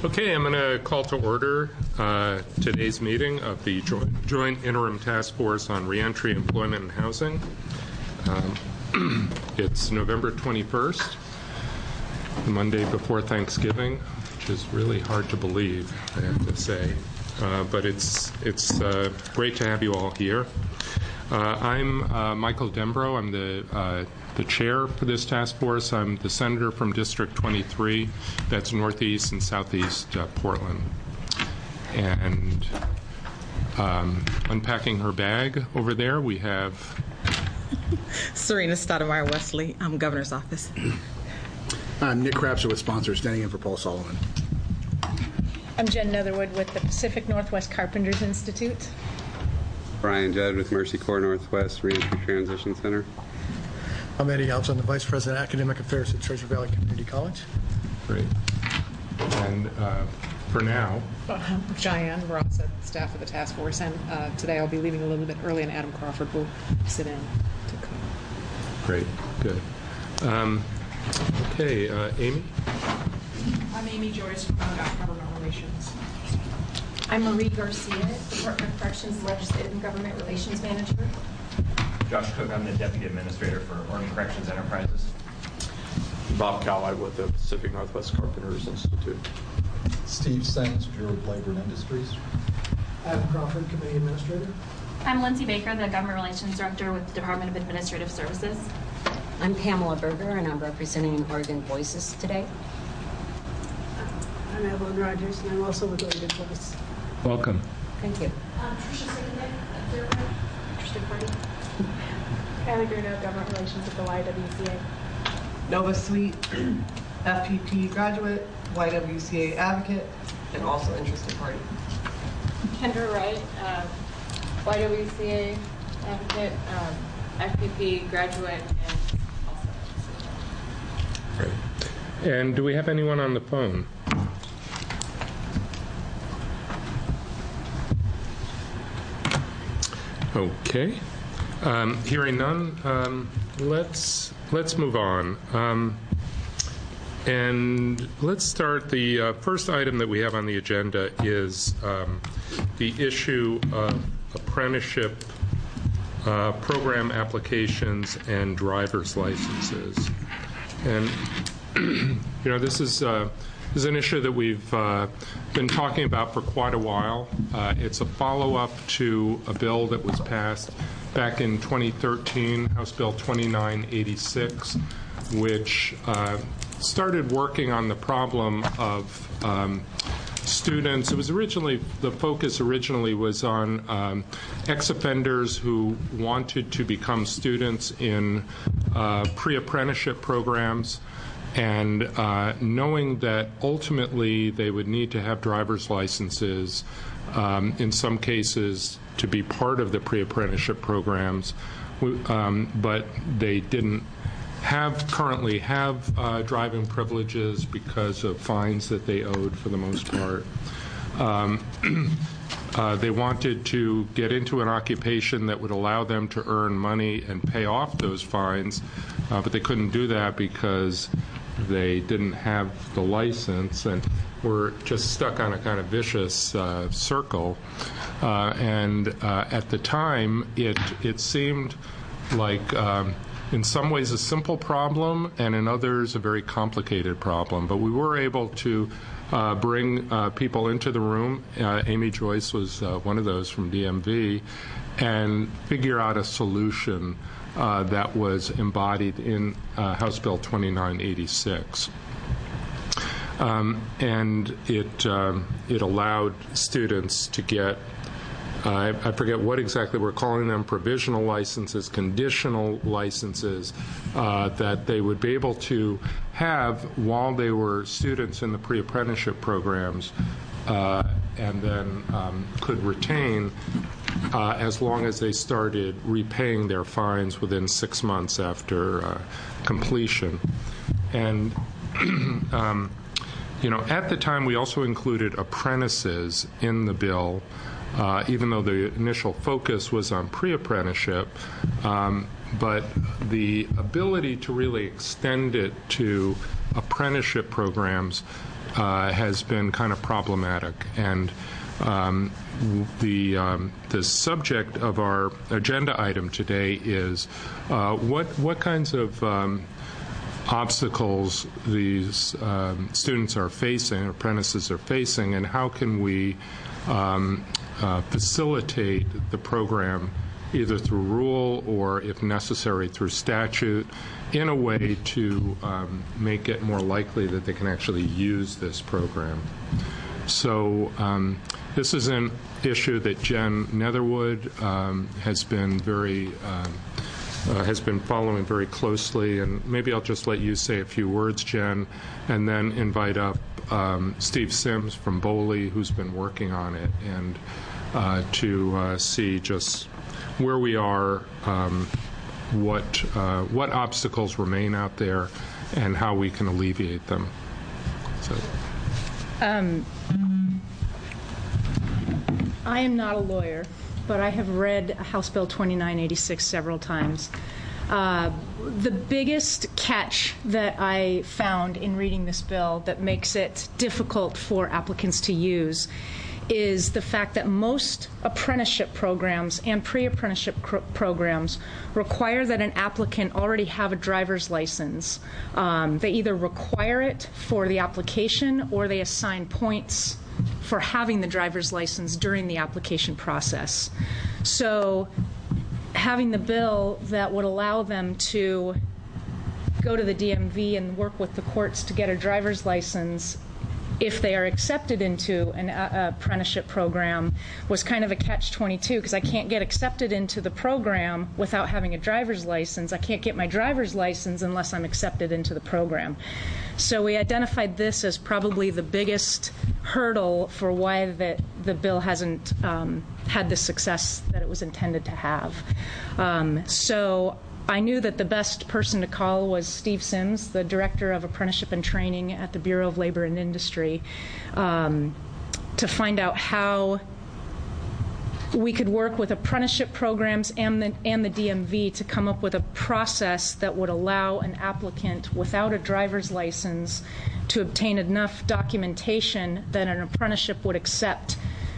Okay, I'm going to call to order today's meeting of the Joint Interim Task Force on Reentry, Employment, and Housing. It's November 21st, the Monday before Thanksgiving, which is really hard to believe, I have to say. But it's great to have you all here. I'm Michael Dembro. I'm the chair for this task force. I'm the senator from District 23. That's northeast and southeast Portland. And unpacking her bag over there, we have Serena Stoudemire Wesley. I'm Governor's Office. I'm Nick Crapser with sponsors, standing in for Paul Solomon. I'm Jen Netherwood with the Pacific Northwest Carpenters Institute. Brian Judd with Mercy Corps Northwest Reentry Transition Center. I'm Eddie Alves. I'm the Vice President of Academic Affairs at Treasure Valley Community College. Great. And for now, I'm Cheyenne Ross, staff of the task force, and today I'll be leaving a little bit early, and Adam Crawford will sit in to come. Great, good. Okay, Amy? I'm Amy Joyce from Government Relations. I'm Marie Garcia, Department of Corrections Legislative and Government Relations Manager. Josh Cook, I'm the Deputy Administrator for Oregon Corrections Enterprises. Bob Cowley with the Pacific Northwest Carpenters Institute. Steve Sens, Bureau of Labor and Industries. Adam Crawford, Committee Administrator. I'm Lindsay Baker, the Government Relations Director with the Department of Administrative Services. I'm Pamela Berger, and I'm representing Oregon Voices today. I'm Evelyn Rogers, and I'm also with Oregon Voice. Welcome. Thank you. Tricia Signet, Interested Party. Anna Grunow, Government Relations at the YWCA. Nova Sweet, FPP graduate, YWCA advocate, and also interested party. Kendra Wright, YWCA advocate, FPP graduate, and also Great. And do we have anyone on the phone? Okay. Hearing none, let's move on. And let's start. The first item that we have on the agenda is the issue of apprenticeship program applications and driver's licenses. And this is an issue that we've been talking about for quite a while. It's a follow-up to a bill that was passed back in 2013, House Bill 2986, which started working on the problem of students. It was the focus originally was on ex-offenders who wanted to become students in pre-apprenticeship programs, and knowing that ultimately they would need to have driver's licenses in some cases to be part of the pre-apprenticeship programs, but they didn't currently have driving privileges because of fines that they owed for the most part. They wanted to get into an occupation that would allow them to earn money and pay off those fines, but they couldn't do that because they didn't have the license, and were just stuck on a kind of vicious circle. And at the time, it seemed like in some ways a simple problem, and in others a very complicated problem. But we were able to bring people into the room. Amy Joyce was one of those from DMV, and figure out a solution that was embodied in House Bill 2986. And it allowed students to get, I forget what exactly we're calling them, provisional licenses, conditional licenses, that they would be able to have while they were students in the pre-apprenticeship programs, and then could retain as long as they started repaying their fines within 6 months after completion. And at the time we also included apprentices in the bill, even though the initial focus was on pre-apprenticeship, but the ability to really extend it to apprenticeship programs has been kind of problematic. And the subject of our agenda item today is what kinds of obstacles these students are facing, apprentices are facing, and how can we facilitate the program either through rule or, if necessary, through statute in a way to make it more likely that they can actually use this program. So this is an issue that Jen Netherwood has been following very closely, and maybe I'll just let you say a few words, Jen, and then invite up Steve Sims from BOLI, who's been working on it, and to see just where we are, what obstacles remain out there, and how we can alleviate them. So. I am not a lawyer, but I have read House Bill 2986 several times. The biggest catch that I found in reading this bill that makes it difficult for applicants to use is the fact that most apprenticeship programs and pre-apprenticeship programs require that an applicant already have a driver's license. They either require it for the application or they assign points for having the driver's license during the application process. So having the bill that would allow them to go to the DMV and work with the courts to get a driver's license if they are accepted into an apprenticeship program was kind of a catch-22, because I can't get accepted into the program without having a driver's license. I can't get my driver's license unless I'm accepted into the program. So we identified this as probably the biggest hurdle for why the bill hasn't had the success that it was intended to have. So I knew that the best person to call was Steve Sims, the Director of Apprenticeship and Training at the Bureau of Labor and Industry, to find out how we could work with apprenticeship programs and the DMV to come up with a process that would allow an applicant without a driver's license to obtain enough documentation that an apprenticeship would accept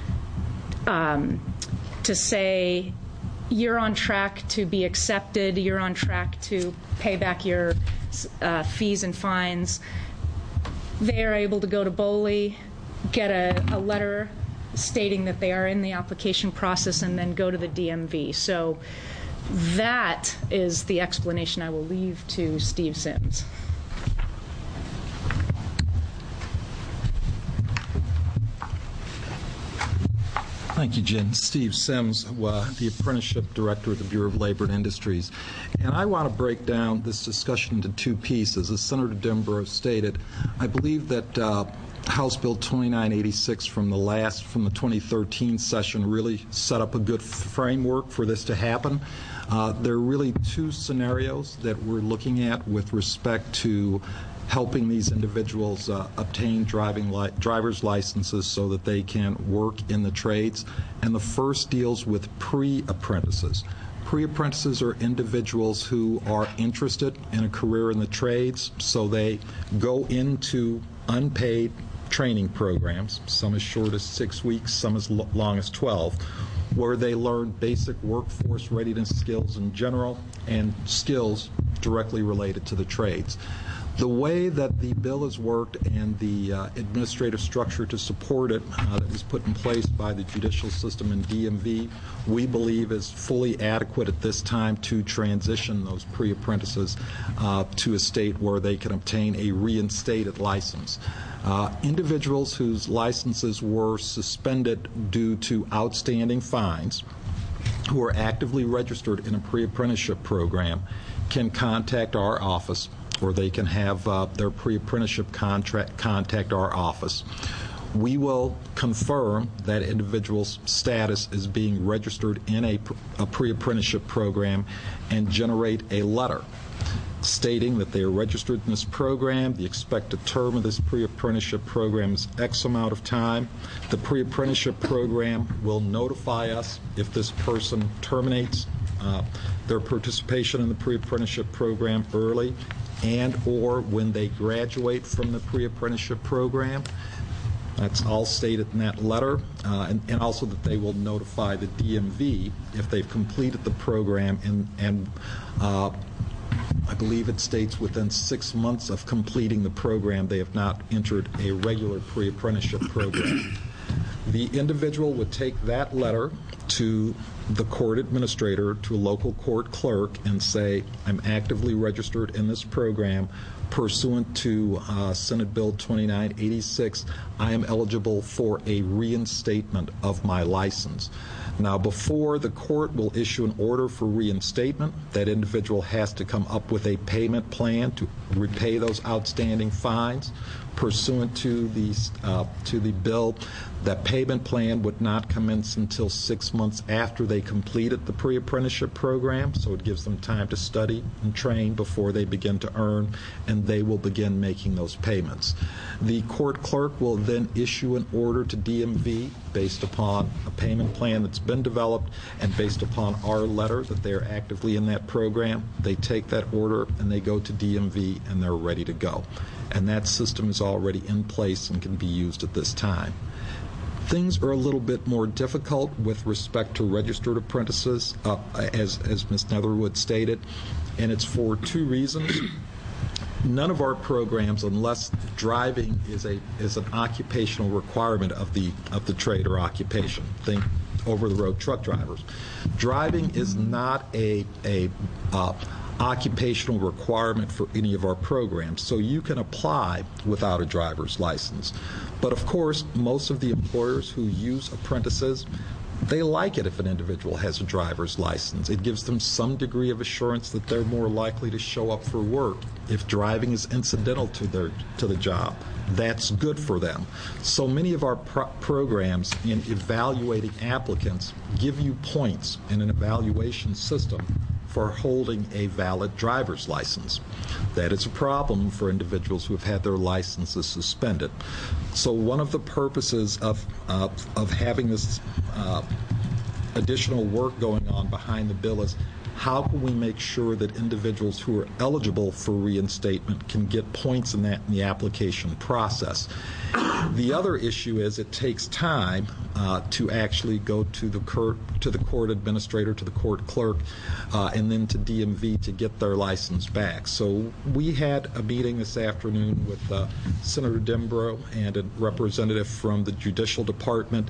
to say, you're on track to be accepted, you're on track to pay back your fees and fines. They are able to go to BOLI, get a letter stating that they are in the application process, and then go to the DMV. So that is the explanation I will leave to Steve Sims. Thank you, Jen. Steve Sims, the Apprenticeship Director at the Bureau of Labor and Industries. And I want to break down this discussion into two pieces. As Senator Denborough stated, I believe that House Bill 2986 from the 2013 session really set up a good framework for this to happen. There are really two scenarios that we're looking at with respect to helping these individuals obtain driver's licenses so that they can work in the trades. And the first deals with pre-apprentices. Pre-apprentices are individuals who are interested in a career in the trades, so they go into unpaid training programs, some as short as 6 weeks, some as long as 12, where they learn basic workforce readiness skills in general and skills directly related to the trades. The way that the bill has worked and the administrative structure to support it that was put in place by the judicial system and DMV, we believe is fully adequate at this time to transition those pre-apprentices to a state where they can obtain a reinstated license. Individuals whose licenses were suspended due to outstanding fines, who are actively registered in a pre-apprenticeship program, can contact our office, or they can have their pre-apprenticeship contract contact our office. We will confirm that individual's status is being registered in a pre-apprenticeship program and generate a letter stating that they are registered in this program. The expected term of this pre-apprenticeship program is X amount of time. The pre-apprenticeship program will notify us if this person terminates their participation in the pre-apprenticeship program early. and or when they graduate from the pre-apprenticeship program. That's all stated in that letter, and also that they will notify the DMV if they've completed the program, and I believe it states within 6 months of completing the program they have not entered a regular pre-apprenticeship program. The individual would take that letter to the court administrator, to a local court clerk, and say, I'm actively registered in this program pursuant to Senate Bill 2986. I am eligible for a reinstatement of my license. Now, before the court will issue an order for reinstatement, that individual has to come up with a payment plan to repay those outstanding fines. Pursuant to the bill, that payment plan would not commence until 6 months after they completed the pre-apprenticeship program, so it gives them time to study and train before they begin to earn, and they will begin making those payments. The court clerk will then issue an order to DMV based upon a payment plan that's been developed and based upon our letter that they are actively in that program. They take that order and they go to DMV and they're ready to go. And that system is already in place and can be used at this time. Things are a little bit more difficult with respect to registered apprentices, as Ms. Netherwood stated, and it's for two reasons. None of our programs, unless driving is an occupational requirement of the trade or occupation, think over-the-road truck drivers. Driving is not a occupational requirement for any of our programs, so you can apply without a driver's license. But of course, most of the employers who use apprentices, they like it if an individual has a driver's license. It gives them some degree of assurance that they're more likely to show up for work. If driving is incidental to the job, that's good for them. So many of our programs in evaluating applicants give you points in an evaluation system for holding a valid driver's license. That is a problem for individuals who have had their licenses suspended. So one of the purposes of having this additional work going on behind the bill is how can we make sure that individuals who are eligible for reinstatement can get points in the application process. The other issue is it takes time to actually go to the court administrator, to the court clerk, and then to DMV to get their license back. So we had a meeting this afternoon with Senator Dimbro and a representative from the Judicial Department.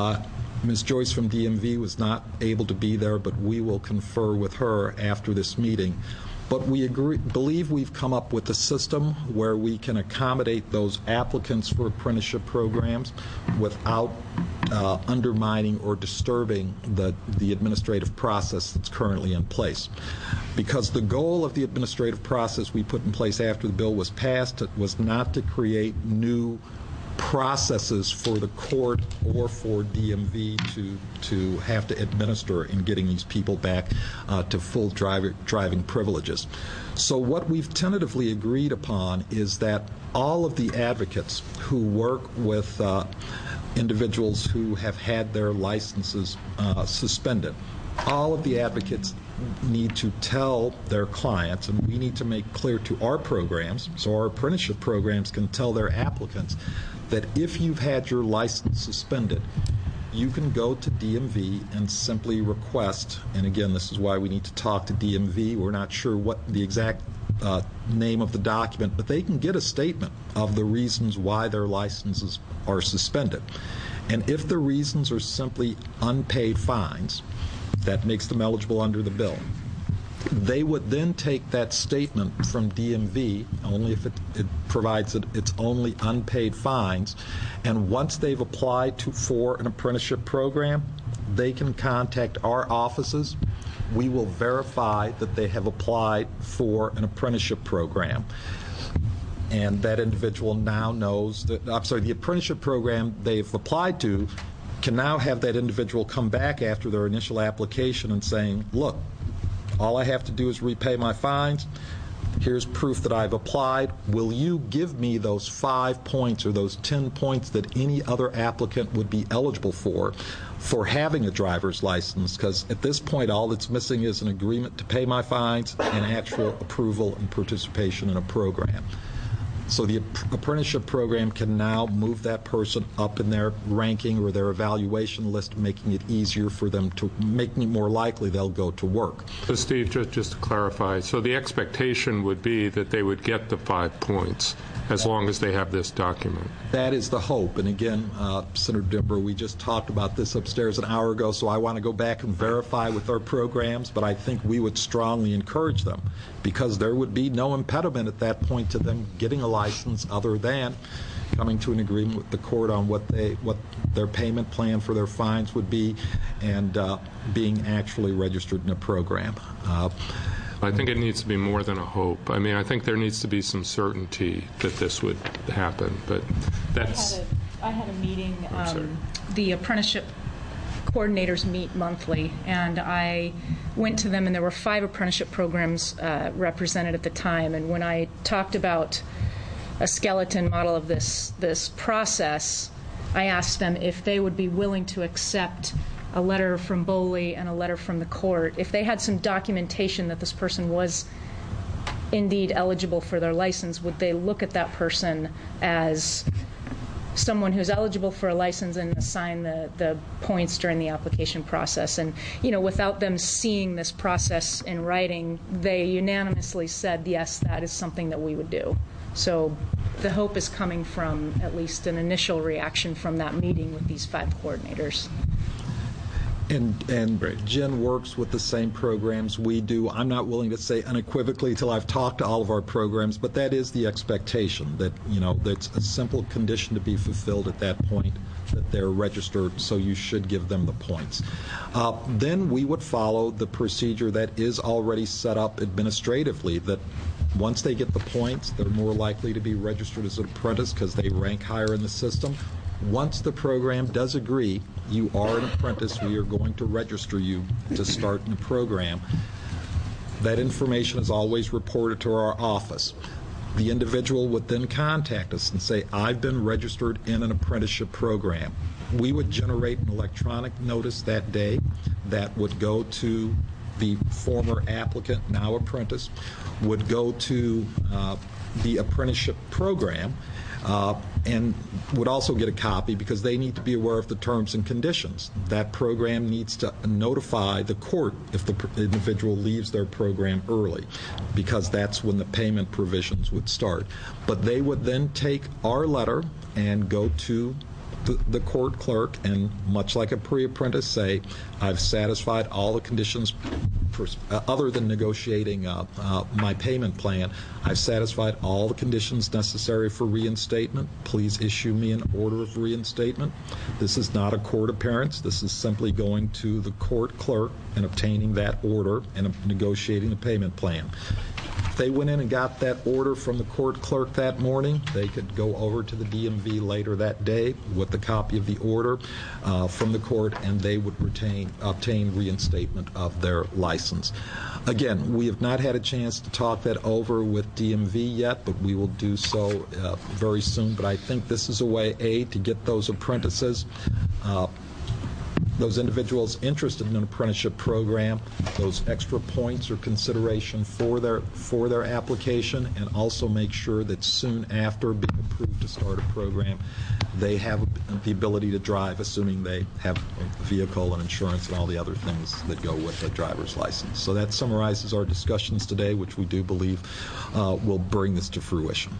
Ms. Joyce from DMV was not able to be there, but we will confer with her after this meeting. But we believe we've come up with a system where we can accommodate those applicants for apprenticeship programs without undermining or disturbing the administrative process that's currently in place. Because the goal of the administrative process we put in place after the bill was passed was not to create new processes for the court or for DMV to have to administer in getting these people back to full driving privileges. So what we've tentatively agreed upon is that all of the advocates who work with individuals who have had their licenses suspended, all of the advocates need to tell their clients, and we need to make clear to our programs, so our apprenticeship programs can tell their applicants, that if you've had your license suspended, you can go to DMV and simply request, and again, this is why we need to talk to DMV. We're not sure what the exact name of the document, but they can get a statement of the reasons why their licenses are suspended. And if the reasons are simply unpaid fines, that makes them eligible under the bill. They would then take that statement from DMV, only if it provides that it's only unpaid fines, and once they've applied for an apprenticeship program, they can contact our offices. We will verify that they have applied for an apprenticeship program. And that individual now knows that, the apprenticeship program they've applied to can now have that individual come back after their initial application and saying, look, all I have to do is repay my fines. Here's proof that I've applied. Will you give me those 5 points or those 10 points that any other applicant would be eligible for having a driver's license? Because at this point, all that's missing is an agreement to pay my fines and actual approval and participation in a program. So the apprenticeship program can now move that person up in their ranking or their evaluation list, making it easier for them to, making it more likely they'll go to work. So Steve, just to clarify, so the expectation would be that they would get the 5 points as long as they have this document. That is the hope. And again, Senator Dimber, we just talked about this upstairs an hour ago, so I want to go back and verify with our programs, but I think we would strongly encourage them, because there would be no impediment at that point to them getting a license other than coming to an agreement with the court on what their payment plan for their fines would be and being actually registered in a program. I think it needs to be more than a hope. I mean, I think there needs to be some certainty that this would happen, but that's... I had a meeting, the apprenticeship coordinators meet monthly, and I went to them, and there were 5 apprenticeship programs represented at the time, and when I talked about a skeleton model of this process, I asked them if they would be willing to accept a letter from BOLI and a letter from the court. If they had some documentation that this person was indeed eligible for their license, would they look at that person as someone who's eligible for a license and assign the points during the application process? And, you know, without them seeing this process in writing, they unanimously said, yes, that is something that we would do. So the hope is coming from at least an initial reaction from that meeting with these 5 coordinators. And Jen works with the same programs we do. I'm not willing to say unequivocally till I've talked to all of our programs, but that is the expectation, that, you know, that's a simple condition to be fulfilled at that point, that they're registered, so you should give them the points. Then we would follow the procedure that is already set up administratively, that once they get the points, they're more likely to be registered as an apprentice because they rank higher in the system. Once the program does agree, you are an apprentice, we are going to register you to start in the program. That information is always reported to our office. The individual would then contact us and say, I've been registered in an apprenticeship program. We would generate an electronic notice that day that would go to the former applicant, now apprentice, would go to the apprenticeship program, and would also get a copy because they need to be aware of the terms and conditions. That program needs to notify the court if the individual leaves their program early, because that's when the payment provisions would start. But they would then take our letter and go to the court clerk and, much like a pre-apprentice, say, I've satisfied all the conditions other than negotiating my payment plan. I've satisfied all the conditions necessary for reinstatement. Please issue me an order of reinstatement. This is not a court appearance. This is simply going to the court clerk and obtaining that order and negotiating the payment plan. If they went in and got that order from the court clerk that morning, they could go over to the DMV later that day with the copy of the order from the court, and they would obtain reinstatement of their license. Again, we have not had a chance to talk that over with DMV yet, but we will do so very soon. But I think this is a way, A, to get those apprentices, those individuals interested in an apprenticeship program, those extra points or consideration for their application, and also make sure that soon after being approved to start a program, they have the ability to drive, assuming they have a vehicle and insurance and all the other things that go with a driver's license. So that summarizes our discussions today, which we do believe will bring this to fruition.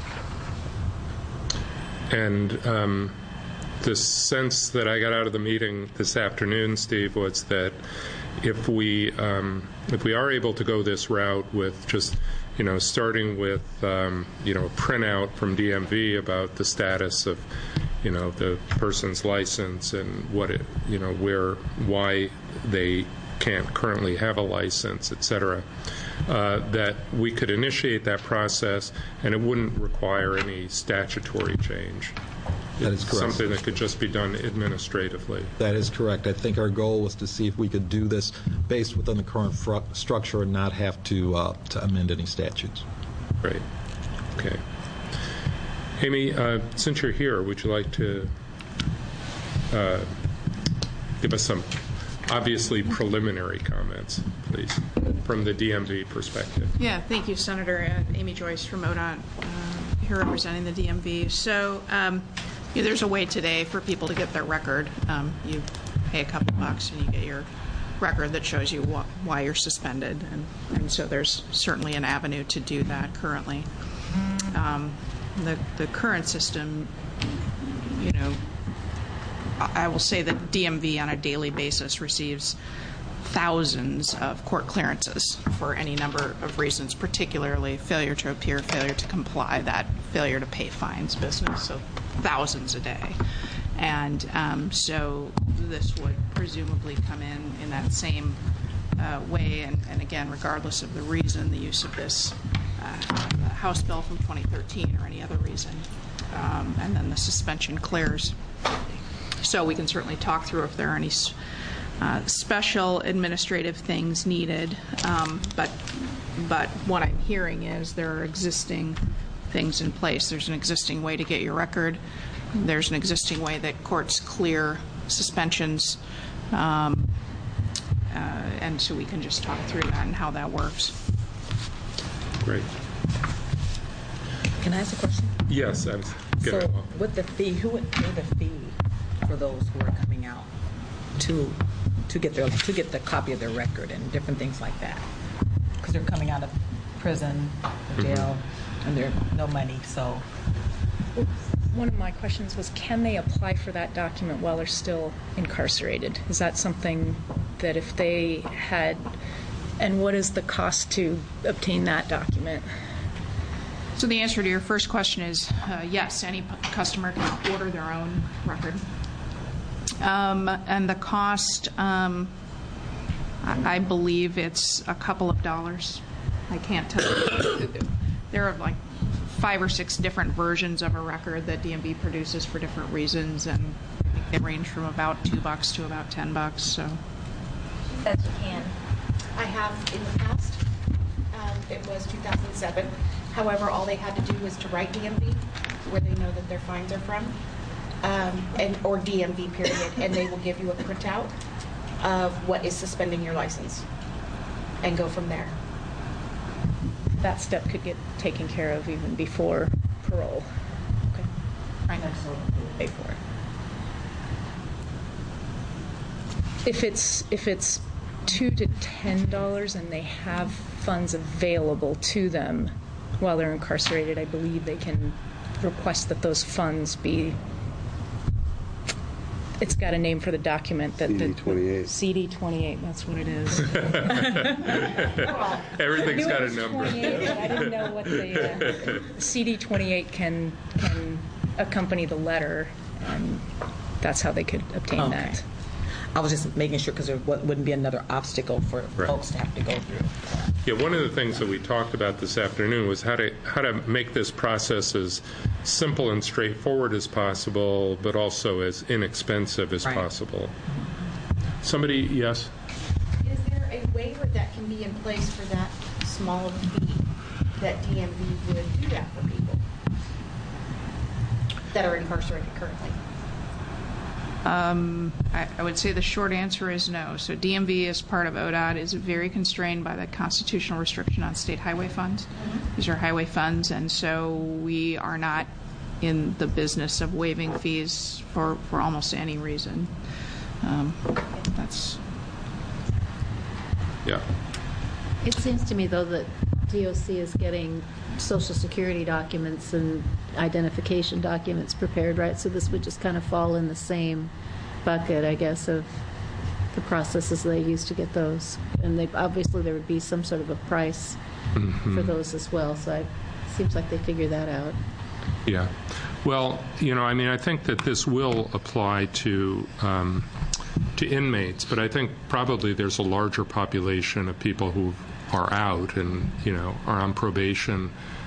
And the sense that I got out of the meeting this afternoon, Steve, was that if we are able to go this route with just, you know, starting with, you know, a printout from DMV about the status of, you know, the person's license and what it, you know, why they can't currently have a license, et cetera, that we could initiate that process and it wouldn't require any statutory change. That is correct. Something that could just be done administratively. That is correct. I think our goal was to see if we could do this based within the current structure and not have to amend any statutes. Great. Okay. Amy, since you're here, would you like to give us some obviously preliminary comments, please, from the DMV perspective? Yeah, thank you, Senator. Amy Joyce from ODOT, here representing the DMV. So there's a way today for people to get their record. You pay a couple bucks and you get your record that shows you why you're suspended. And so there's certainly an avenue to do that currently. The current system, I will say that DMV on a daily basis receives thousands of court clearances for any number of reasons, particularly failure to appear, failure to comply, that failure to pay fines business, so thousands a day. And so this would presumably come in that same way, and again, regardless of the reason, the use of this House bill from 2013 or any other reason, and then the suspension clears. So we can certainly talk through if there are any special administrative things needed, but what I'm hearing is there are existing things in place. There's an existing way to get your record. There's an existing way that courts clear suspensions, and so we can just talk through that and how that works. Great. Can I ask a question? Yes. So with the fee, who would pay the fee for those who are coming out to get the copy of their record and different things like that? Because they're coming out of prison or jail and there's no money, so. One of my questions was, can they apply for that document while they're still incarcerated? Is that something that if they had, and what is the cost to obtain that document? So the answer to your first question is yes, any customer can order their own record. And the cost, I believe it's a couple of dollars. I can't tell you. There are like 5 or 6 different versions of a record that DMV produces for different reasons, and I think they range from about $2 to about $10. So Yes, you can. I have in the past. It was 2007. However, all they had to do was to write DMV, where they know that their fines are from, or DMV period, and they will give you a printout of what is suspending your license, and go from there. That step could get taken care of even before parole. Okay. Right. Pay for it. If it's $2 to $10 and they have funds available to them while they're incarcerated, I believe they can request that those funds be. It's got a name for the document that CD28. CD28. That's what it is. Everything's got a number. I didn't know what the CD28 can accompany the letter, and that's how they could obtain that. I was just making sure because there wouldn't be another obstacle for folks to have to go through. Yeah, one of the things that we talked about this afternoon was how to make this process as simple and straightforward as possible, but also as inexpensive as possible. Somebody, yes? Is there a waiver that can be in place for that small of a fee that DMV would do that for people that are incarcerated currently? I would say the short answer is no. So DMV, as part of ODOT, is very constrained by the constitutional restriction on state highway funds. These are highway funds, and so we are not in the business of waiving fees for almost any reason. That's. Yeah. It seems to me, though, that DOC is getting Social Security documents and identification documents prepared, right? So this would just kind of fall in the same bucket, I guess, of the processes they use to get those. And obviously there would be some sort of a price for those as well. So it seems like they figure that out. Yeah. Well, I think that this will apply to inmates, but I think probably there's a larger population of people who are out and, are on probation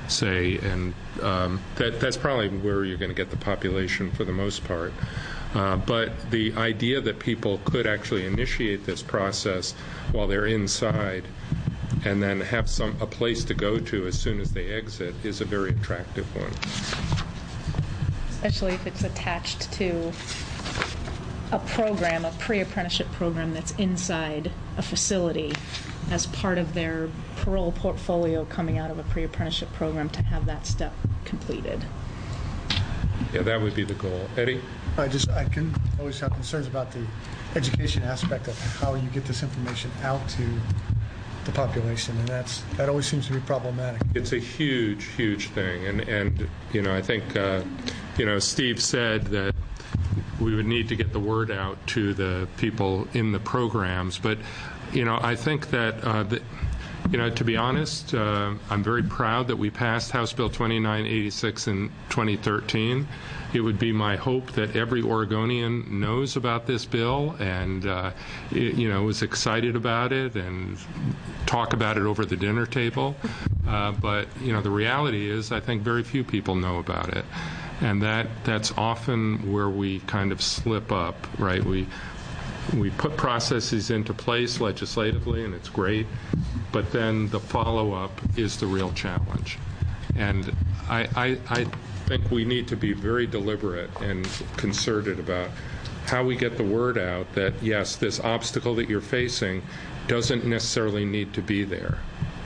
say, and that's probably where you're going to get the population for the most part. But the idea that people could actually initiate this process while they're inside and then have a place to go to as soon as they exit is a very attractive one. Especially if it's attached to a program, a pre-apprenticeship program that's inside a facility as part of their parole portfolio coming out of a pre-apprenticeship program, to have that step completed. Yeah, that would be the goal. Eddie? I can always have concerns about the education aspect of how you get this information out to the population, and that always seems to be problematic. It's a huge, huge thing, and I think Steve said that we would need to get the word out to the people in the programs, but I think that to be honest, I'm very proud that we passed House Bill 2986 in 2013. It would be my hope that every Oregonian knows about this bill and is excited about it and talk about it over the dinner table. But the reality is, I think very few people know about it, and that's often where we kind of slip up, right? We put processes into place legislatively, and it's great, but then the follow-up is the real challenge. And I think we need to be very deliberate and concerted about how we get the word out that, yes, this obstacle that you're facing doesn't necessarily need to be there.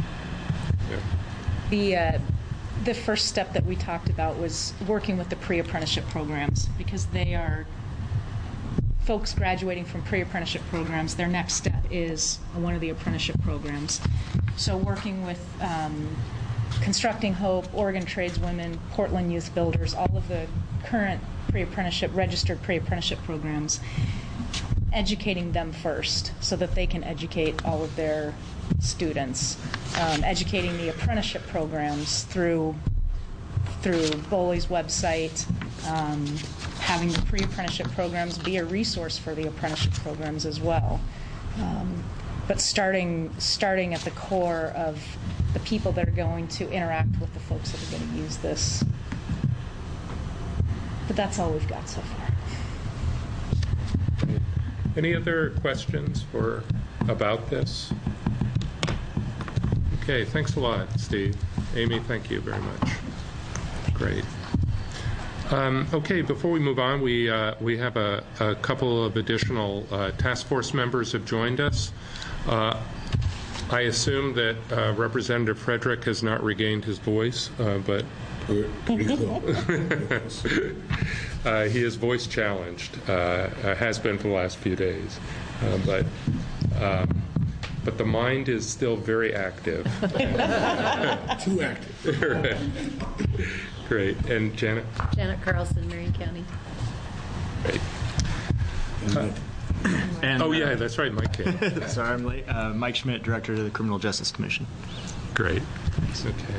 Yeah. The first step that we talked about was working with the pre-apprenticeship programs, because they are folks graduating from pre-apprenticeship programs. Their next step is one of the apprenticeship programs. So working with Constructing Hope, Oregon Tradeswomen, Portland Youth Builders, all of the current pre-apprenticeship, registered pre-apprenticeship programs, educating them first so that they can educate all of their students, educating the apprenticeship programs through BOLI's website, having the pre-apprenticeship programs be a resource for the apprenticeship programs as well. But starting at the core of the people that are going to interact with the folks that are going to use this. But that's all we've got so far. Any other questions about this? Okay, thanks a lot, Steve. Amy, thank you very much. Great. Okay, before we move on, we have a couple of additional task force members have joined us. I assume that Representative Frederick has not regained his voice, but he is voice challenged, has been for the last few days, but the mind is still very active. Too active. Great. And Janet? Janet Carlson, Marion County. Great. Yeah, that's right, Mike came. Sorry, I'm late. Mike Schmidt, Director of the Criminal Justice Commission. Great. Okay.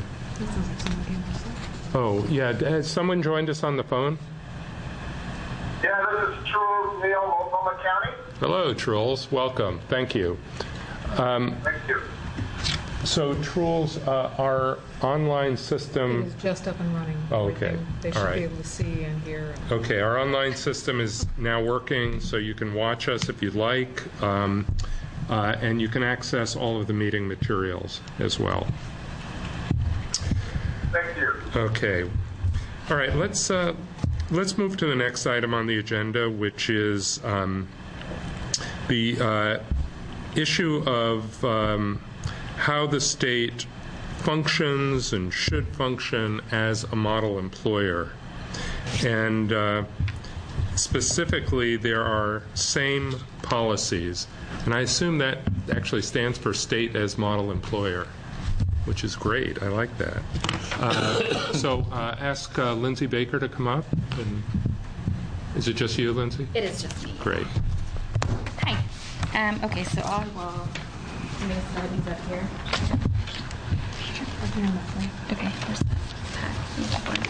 Oh, yeah. Has someone joined us on the phone? Yeah, this is Truls Neal, Multnomah County. Hello, Truls. Welcome. Thank you. Thank you. So, Truls, our online system... It's just up and running. Oh, okay. They should be able to see and hear. Okay, our online system is now working, so you can watch us if you'd like, and you can access all of the meeting materials as well. Thank you. Okay. All right, let's move to the next item on the agenda, which is the issue of how the state functions and should function as a model employer. And specifically, there are SAME policies. And I assume that actually stands for State as Model Employer, which is great. I like that. So ask Lindsay Baker to come up. And is it just you, Lindsay? It is just me. Great. Hi. Okay, so I will... I'm going to slide these up here. Okay, where's that? That one.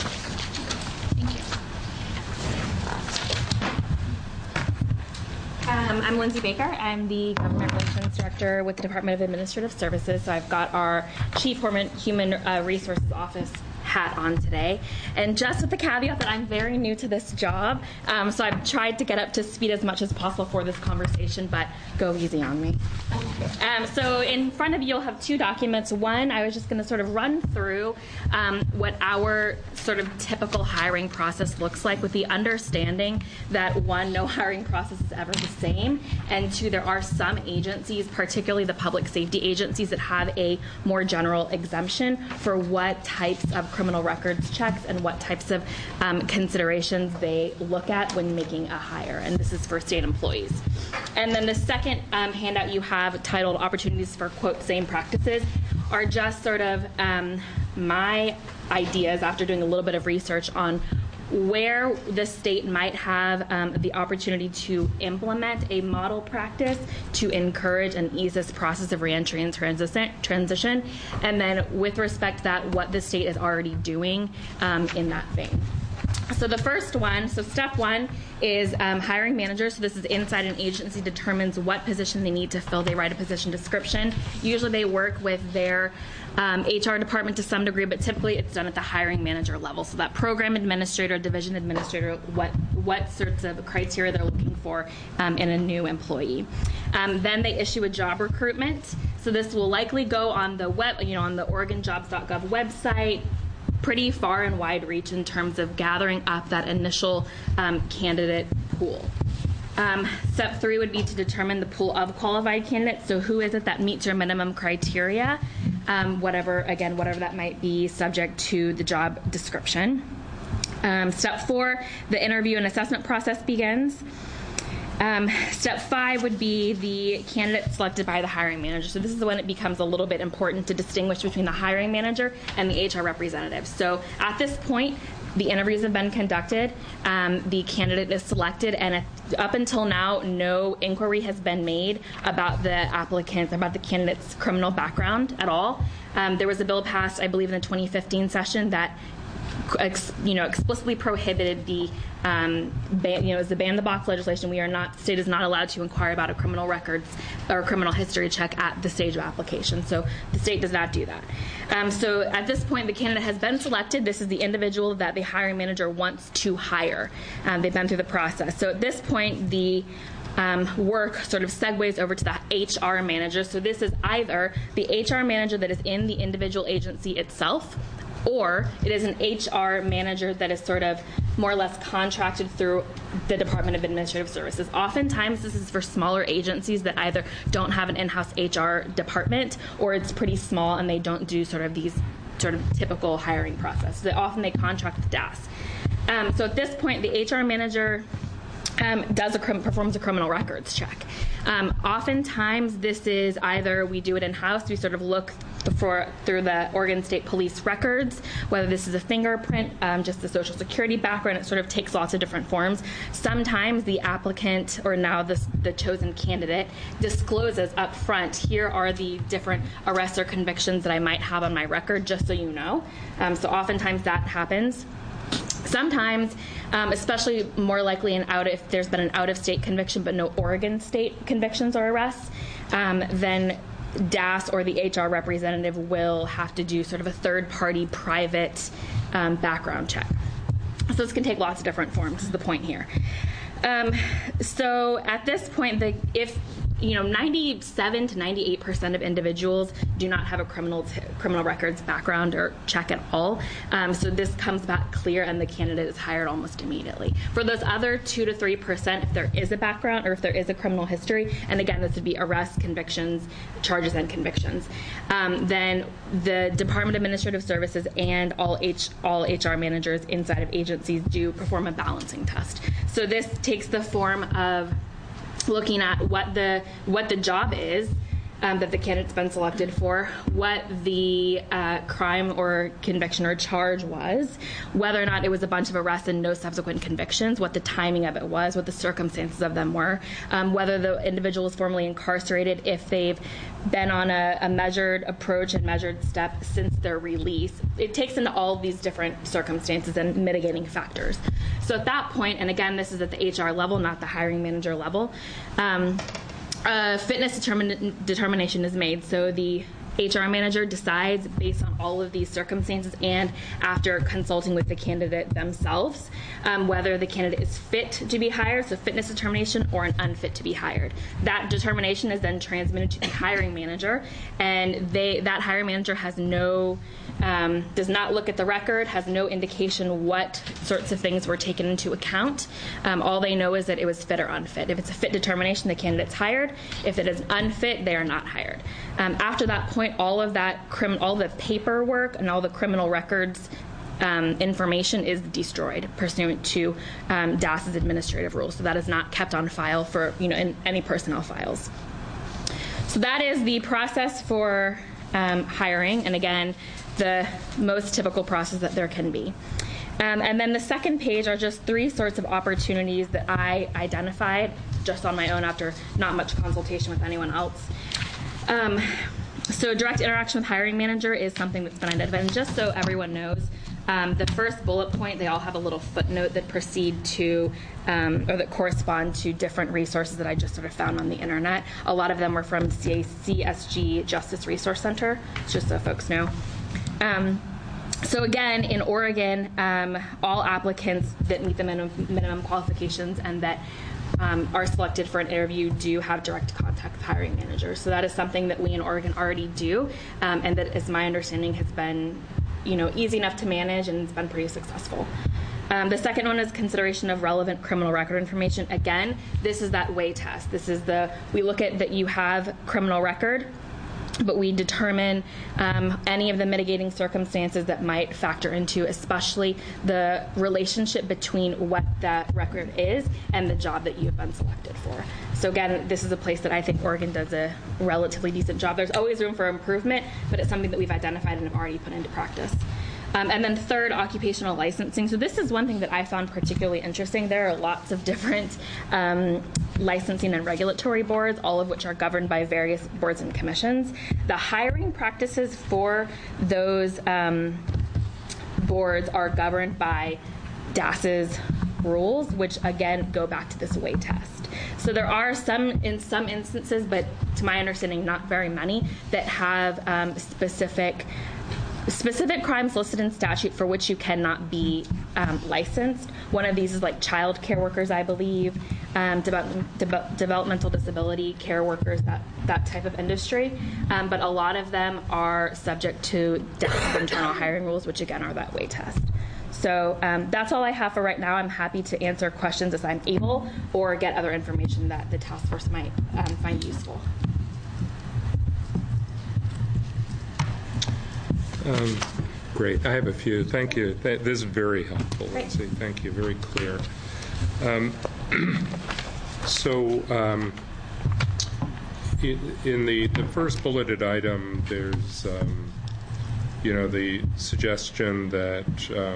Thank I'm Lindsay Baker. I'm the Government Relations Director with the Department of Administrative Services. So I've got our Chief Human Resources Office hat on today. And just with the caveat that I'm very new to this job, so I've tried to get up to speed as much as possible for this conversation, but go easy on me. So in front of you, you'll have two documents. One, I was just going to sort of run through what our sort of typical hiring process looks like, with the understanding that, one, no hiring process is ever the same, and two, there are some agencies, particularly the public safety agencies, that have a more general exemption for what types of criminal records checks and what types of considerations they look at when making a hire, and this is for state employees. And then the second handout you have, titled Opportunities for, quote, Same Practices, are just sort of my ideas after doing a little bit of research on where the state might have the opportunity to implement a model practice to encourage and ease this process of reentry and transition, and then with respect to that, what the state is already doing in that vein. So the first one, so step one is hiring managers. So this is inside an agency determines what position they need to fill. They write a position description. Usually they work with their HR department to some degree, but typically it's done at the hiring manager level. So that program administrator, division administrator, what sorts of criteria they're looking for in a new employee. Then they issue a job recruitment. So this will likely go on the web, on the OregonJobs.gov website, pretty far and wide reach in terms of gathering up that initial candidate pool. Step three would be to determine the pool of qualified candidates. So who is it that meets your minimum criteria? Whatever that might be, subject to the job description. Step four, the interview and assessment process begins. Step five would be the candidate selected by the hiring manager. So this is when it becomes a little bit important to distinguish between the hiring manager and the HR representative. So at this point, the interviews have been conducted, the candidate is selected, and up until now, no inquiry has been made about the applicant, about the candidate's criminal background at all. There was a bill passed, I believe, in the 2015 session that explicitly prohibited the as the ban the box legislation. The state is not allowed to inquire about a criminal records or criminal history check at the stage of application. So the state does not do that. So at this point, the candidate has been selected. This is the individual that the hiring manager wants to hire. They've been through the process. So at this point, the work sort of segues over to the HR manager. So this is either the HR manager that is in the individual agency itself, or it is an HR manager that is sort of more or less contracted through the Department of Administrative Services. Oftentimes, this is for smaller agencies that either don't have an in-house HR department, or it's pretty small and they don't do sort of these sort of typical hiring process. So often they contract with DAS. So at this point, the HR manager performs a criminal records check. Oftentimes, this is either we do it in-house, we sort of look through the Oregon State Police records, whether this is a fingerprint, just the social security background. It sort of takes lots of different forms. Sometimes the applicant, or now the chosen candidate, discloses up front, here are the different arrests or convictions that I might have on my record, just so you know. So oftentimes that happens. Sometimes, especially more likely if there's been an out-of-state conviction but no Oregon State convictions or arrests, then DAS or the HR representative will have to do sort of a third-party private background check. So this can take lots of different forms, is the point here. So at this point, if 97 to 98% of individuals do not have a criminal records background or check at all. So this comes back clear and the candidate is hired almost immediately. For those other 2 to 3%, if there is a background or if there is a criminal history, and again, this would be arrests, convictions, charges, and convictions, then the Department of Administrative Services and all HR managers inside of agencies do perform a balancing test. So this takes the form of looking at what the job is, that the candidate's been selected for, what the crime or conviction or charge was, whether or not it was a bunch of arrests and no subsequent convictions, what the timing of it was, what the circumstances of them were, whether the individual was formerly incarcerated, if they've been on a measured approach and measured step since their release. It takes into all of these different circumstances and mitigating factors. So at that point, and again, this is at the HR level, not the hiring manager level, fitness determination is made. So the HR manager decides based on all of these circumstances and after consulting with the candidate themselves whether the candidate is fit to be hired, so fitness determination, or an unfit to be hired. That determination is then transmitted to the hiring manager, and that hiring manager has does not look at the record, has no indication what sorts of things were taken into account. All they know is that it was fit or unfit. If it's a fit determination, the candidate's hired. If it is unfit, they are not hired. After that point, all of the paperwork and all the criminal records information is destroyed pursuant to DAS's administrative rules. So that is not kept on file for in any personnel files. So that is the process for hiring, and again, the most typical process that there can be. And then the second page are just 3 sorts of opportunities that I identified just on my own after not much consultation with anyone else. So direct interaction with hiring manager is something that's been identified. And just so everyone knows, the first bullet point, they all have a little footnote that proceed to, or that correspond to different resources that I just sort of found on the internet. A lot of them were from CSG Justice Resource Center, just so folks know. So again, in Oregon, all applicants that meet the minimum qualifications and that are selected for an interview do have direct contact with hiring managers. So that is something that we in Oregon already do, and that, as my understanding, has been easy enough to manage, and it's been pretty successful. The second one is consideration of relevant criminal record information. Again, this is that way test. We look at that you have criminal record, but we determine any of the mitigating circumstances that might factor into, especially the relationship between what that record is and the job that you've been selected for. So again, this is a place that I think Oregon does a relatively decent job. There's always room for improvement, but it's something that we've identified and have already put into practice. And then third, occupational licensing. So this is one thing that I found particularly interesting. There are lots of different licensing and regulatory boards, all of which are governed by various boards and commissions. The hiring practices for those boards are governed by DAS's rules, which again go back to this way test. So there are some instances, but to my understanding, not very many, that have specific crimes listed in statute for which you cannot be licensed. One of these is like child care workers, I believe, developmental disability care workers, that type of industry. But a lot of them are subject to DAS's internal hiring rules, which again are that way test. So that's all I have for right now. I'm happy to answer questions as I'm able or get other information that the task force might find useful. Great. I have a few. Thank you. This is very helpful, Lindsay. Thank you. Very clear. In the first bulleted item, there's the suggestion that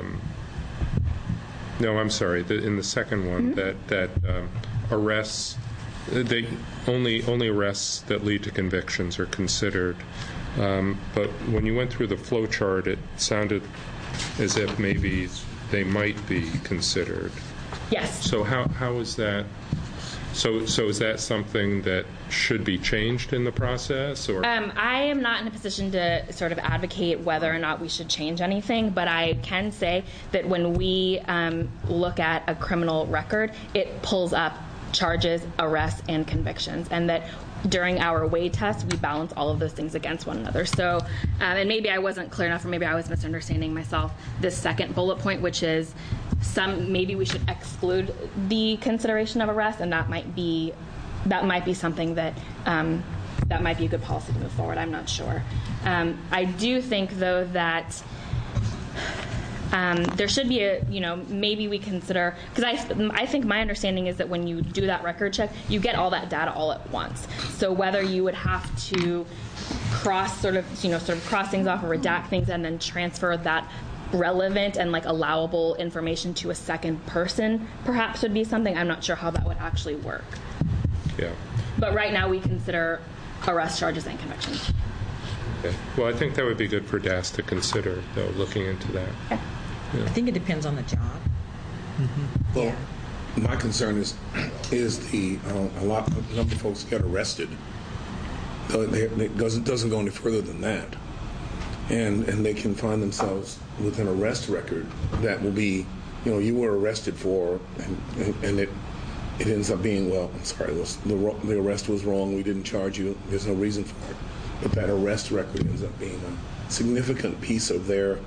in the second one, that arrests, only arrests that lead to convictions are considered. But when you went through the flow chart, it sounded as if maybe they might be considered. Yes. So how is that? So is that something that should be changed in the process? Or I am not in a position to sort of advocate whether or not we should change anything, but I can say that when we look at a criminal record, it pulls up charges, arrests, and convictions, and that during our way test, we balance all of those things against one another. So, and maybe I wasn't clear enough, or maybe I was misunderstanding myself, this second bullet point, which is maybe we should exclude the consideration of arrest, and that might be something that that might be a good policy to move forward. I'm not sure. I do think, though, that There should be a, maybe we consider, because I think my understanding is that when you do that record check, you get all that data all at once. So whether you would have to cross sort of cross things off or redact things and then transfer that relevant and allowable information to a second person perhaps would be something. I'm not sure how that would actually work. Yeah. But right now we consider arrest charges and convictions. Okay. Well, I think that would be good for DAS to consider, though, looking into that. Yeah. I think it depends on the job. Mm-hmm. Well, my concern is the a number of folks get arrested. It doesn't go any further than that, and they can find themselves with an arrest record that will be, you were arrested for, and it ends up being, well, I'm sorry, the arrest was wrong. We didn't charge you. There's no reason for it, but that arrest record ends up being a significant piece of their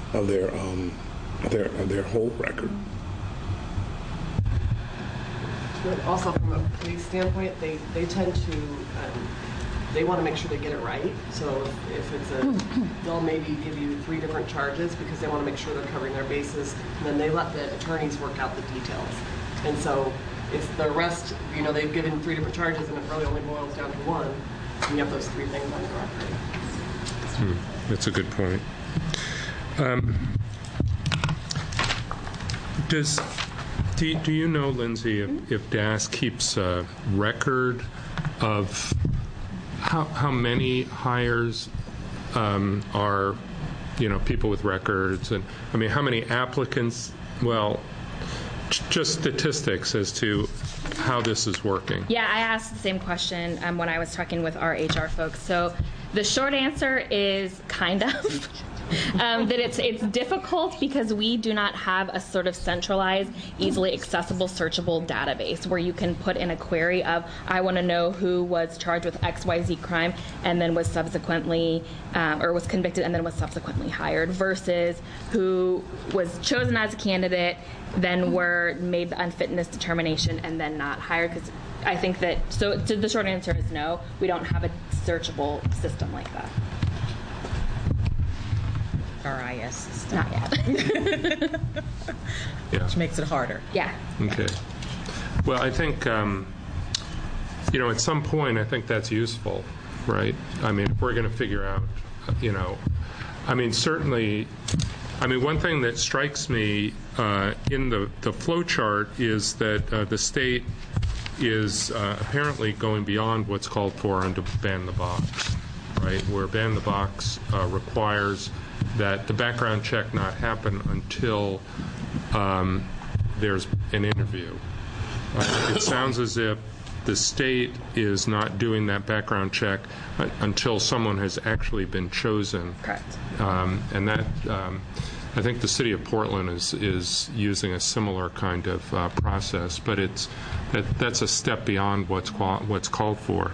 whole record. But also from a police standpoint, they tend to they want to make sure they get it right. So if it's they'll maybe give you 3 different charges because they want to make sure they're covering their bases, and then they let the attorneys work out the details. And so if the arrest, they've given 3 different charges and it really only boils down to one, and you have those 3 things on your record. That's a good point. Do you know, Lindsay, if DAS keeps a record of how many hires are, people with records, and how many applicants? Well, just statistics as to how this is working. Yeah, I asked the same question when I was talking with our HR folks. So the short answer is kind of. That it's difficult because we do not have a sort of centralized, easily accessible, searchable database where you can put in a query of, I want to know who was charged with XYZ crime and then was subsequently, or was convicted and then was subsequently hired, versus who was chosen as a candidate, then were made the unfitness determination and then not hired. Because I think that, so the short answer is no, we don't have a searchable system like that. RIS system. Not yet. Yeah. Which makes it harder. Yeah. Okay. Well, I think, at some point, I think that's useful, right? If we're going to figure out, certainly, one thing that strikes me in the flow chart is that the state is apparently going beyond what's called for under Ban the Box, right? Where Ban the Box requires that the background check not happen until there's an interview. It sounds as if the state is not doing that background check until someone has actually been chosen. Correct. And that, I think the city of Portland is using a similar kind of process, but that's a step beyond what's called for.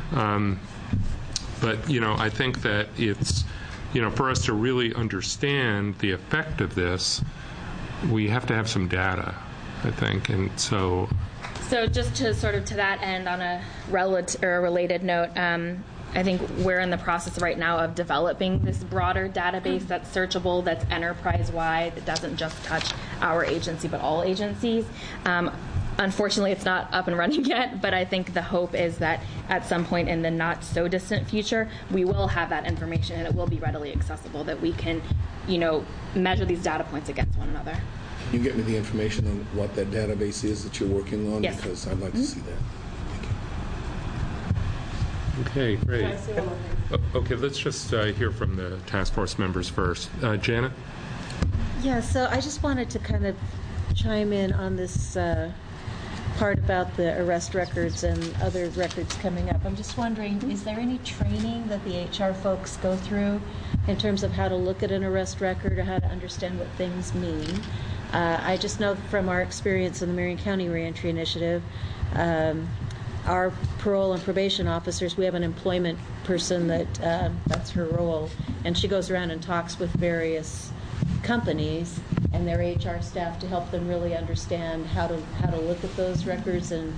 But I think that it's, for us to really understand the effect of this, we have to have some data, I think, and so. So just to sort of to that end, on a related note, I think we're in the process right now of developing this broader database that's searchable, that's enterprise-wide, that doesn't just touch our agency but all agencies. Unfortunately, it's not up and running yet, but I think the hope is that at some point in the not-so-distant future, we will have that information and it will be readily accessible, that we can, measure these data points against one another. Can you get me the information on what that database is that you're working on? Yes. Because I'd like to see that. Okay, great. Okay, let's just hear from the task force members first. Janet? Yeah, so I just wanted to kind of chime in on this part about the arrest records and other records coming up. I'm just wondering, is there any training that the HR folks go through in terms of how to look at an arrest record or how to understand what things mean? I just know from our experience in the Marion County Reentry Initiative, our parole and probation officers, we have an employment person that's her role, and she goes around and talks with various companies and their HR staff to help them really understand how to look at those records, and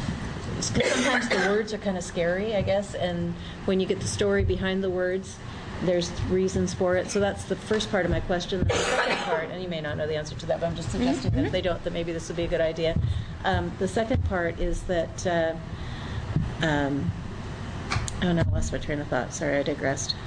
sometimes the words are kind of scary, I guess, and when you get the story behind the words, there's reasons for it. So that's the first part of my question. The second part, and you may not know the answer to that, but I'm just suggesting that if they don't, that maybe this would be a good idea. The second part is that, oh no, I lost my train of thought. Sorry, I digressed.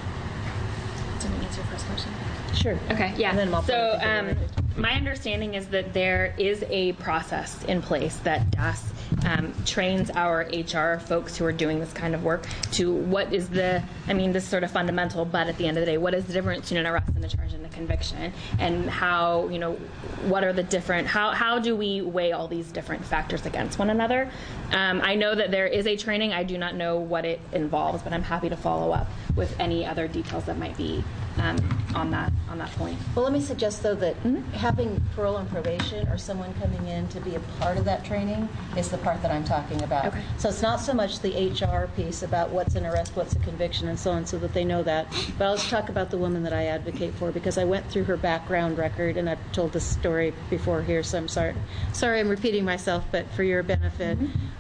Did I answer your first question? Sure. Okay, yeah. And then So my understanding is that there is a process in place that DAS trains our HR folks who are doing this kind of work to what is the, I mean, this is sort of fundamental, but at the end of the day, what is the difference between an arrest and a charge and a conviction? And how, you know, what are the different, how do we weigh all these different factors against one another? I know that there is a training. I do not know what it involves, but I'm happy to follow up with any other details that might be on that point. Well, let me suggest, though, that having parole and probation or someone coming in to be a part of that training is the part that I'm talking about. Okay. So it's not so much the HR piece about what's an arrest, what's a conviction, and so on, so that they know that. But I'll just talk about the woman that I advocate for, because I went through her background record, and I've told this story before here, so I'm sorry. Sorry I'm repeating myself, but for your benefit.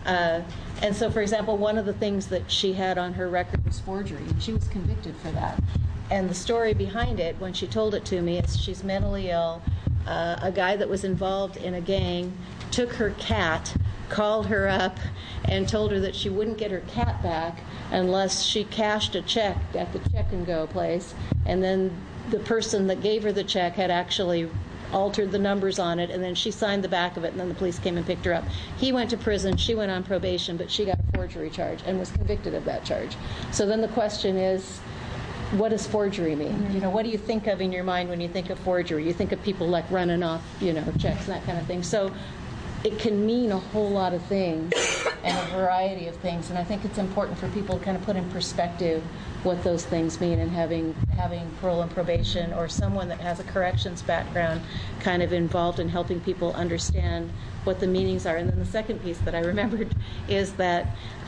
And so, for example, one of the things that she had on her record was forgery, and she was convicted for that. And the story behind it, when she told it to me, is she's mentally ill. A guy that was involved in a gang took her cat, called her up, and told her that she wouldn't get her cat back unless she cashed a check at the Check and Go place. And then the person that gave her the check had actually altered the numbers on it, and then she signed the back of it, and then the police came and picked her up. He went to prison, she went on probation, but she got a forgery charge and was convicted of that charge. So then the question is, what does forgery mean? You know, what do you think of in your mind when you think of forgery? You think of people like running off, you know, checks and that kind of thing. So it can mean a whole lot of things and a variety of things. And I think it's important for people to kind of put in perspective what those things mean, and having parole and probation or someone that has a corrections background kind of involved in helping people understand what the meanings are. And then the second piece that I remembered is that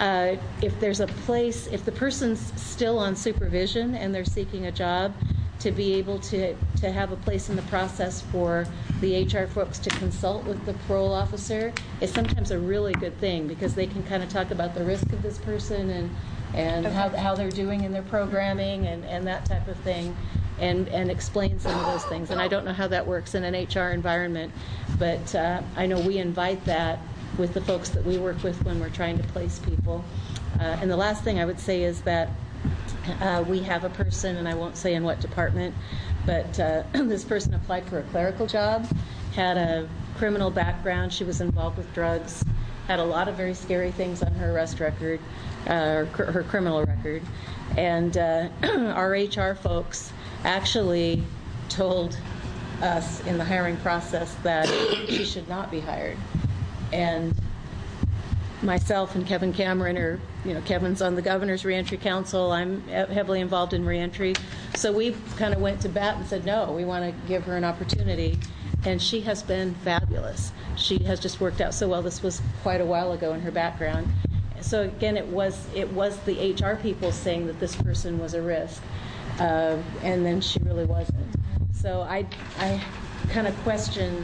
if there's a place, if the person's still on supervision and they're seeking a job, to be able to have a place in the process for the HR folks to consult with the parole officer is sometimes a really good thing, because they can kind of talk about the risk of this person and how they're doing in their programming and that type of thing, and explain some of those things. And I don't know how that works in an HR environment, but I know we invite that with the folks that we work with when we're trying to place people. And the last thing I would say is that we have a person, and I won't say in what department, but this person applied for a clerical job, had a criminal background, she was involved with drugs, had a lot of very scary things on her arrest record, her criminal record, and our HR folks actually told us in the hiring process that she should not be hired. And myself and Kevin Cameron are, you know, Kevin's on the Governor's Reentry Council, I'm heavily involved in reentry, so we kind of went to bat and said, no, we want to give her an opportunity. And she has been fabulous. She has just worked out so well. This was quite a while ago in her background. So again, it was the HR people saying that this person was a risk, and then she really wasn't. So I kind of question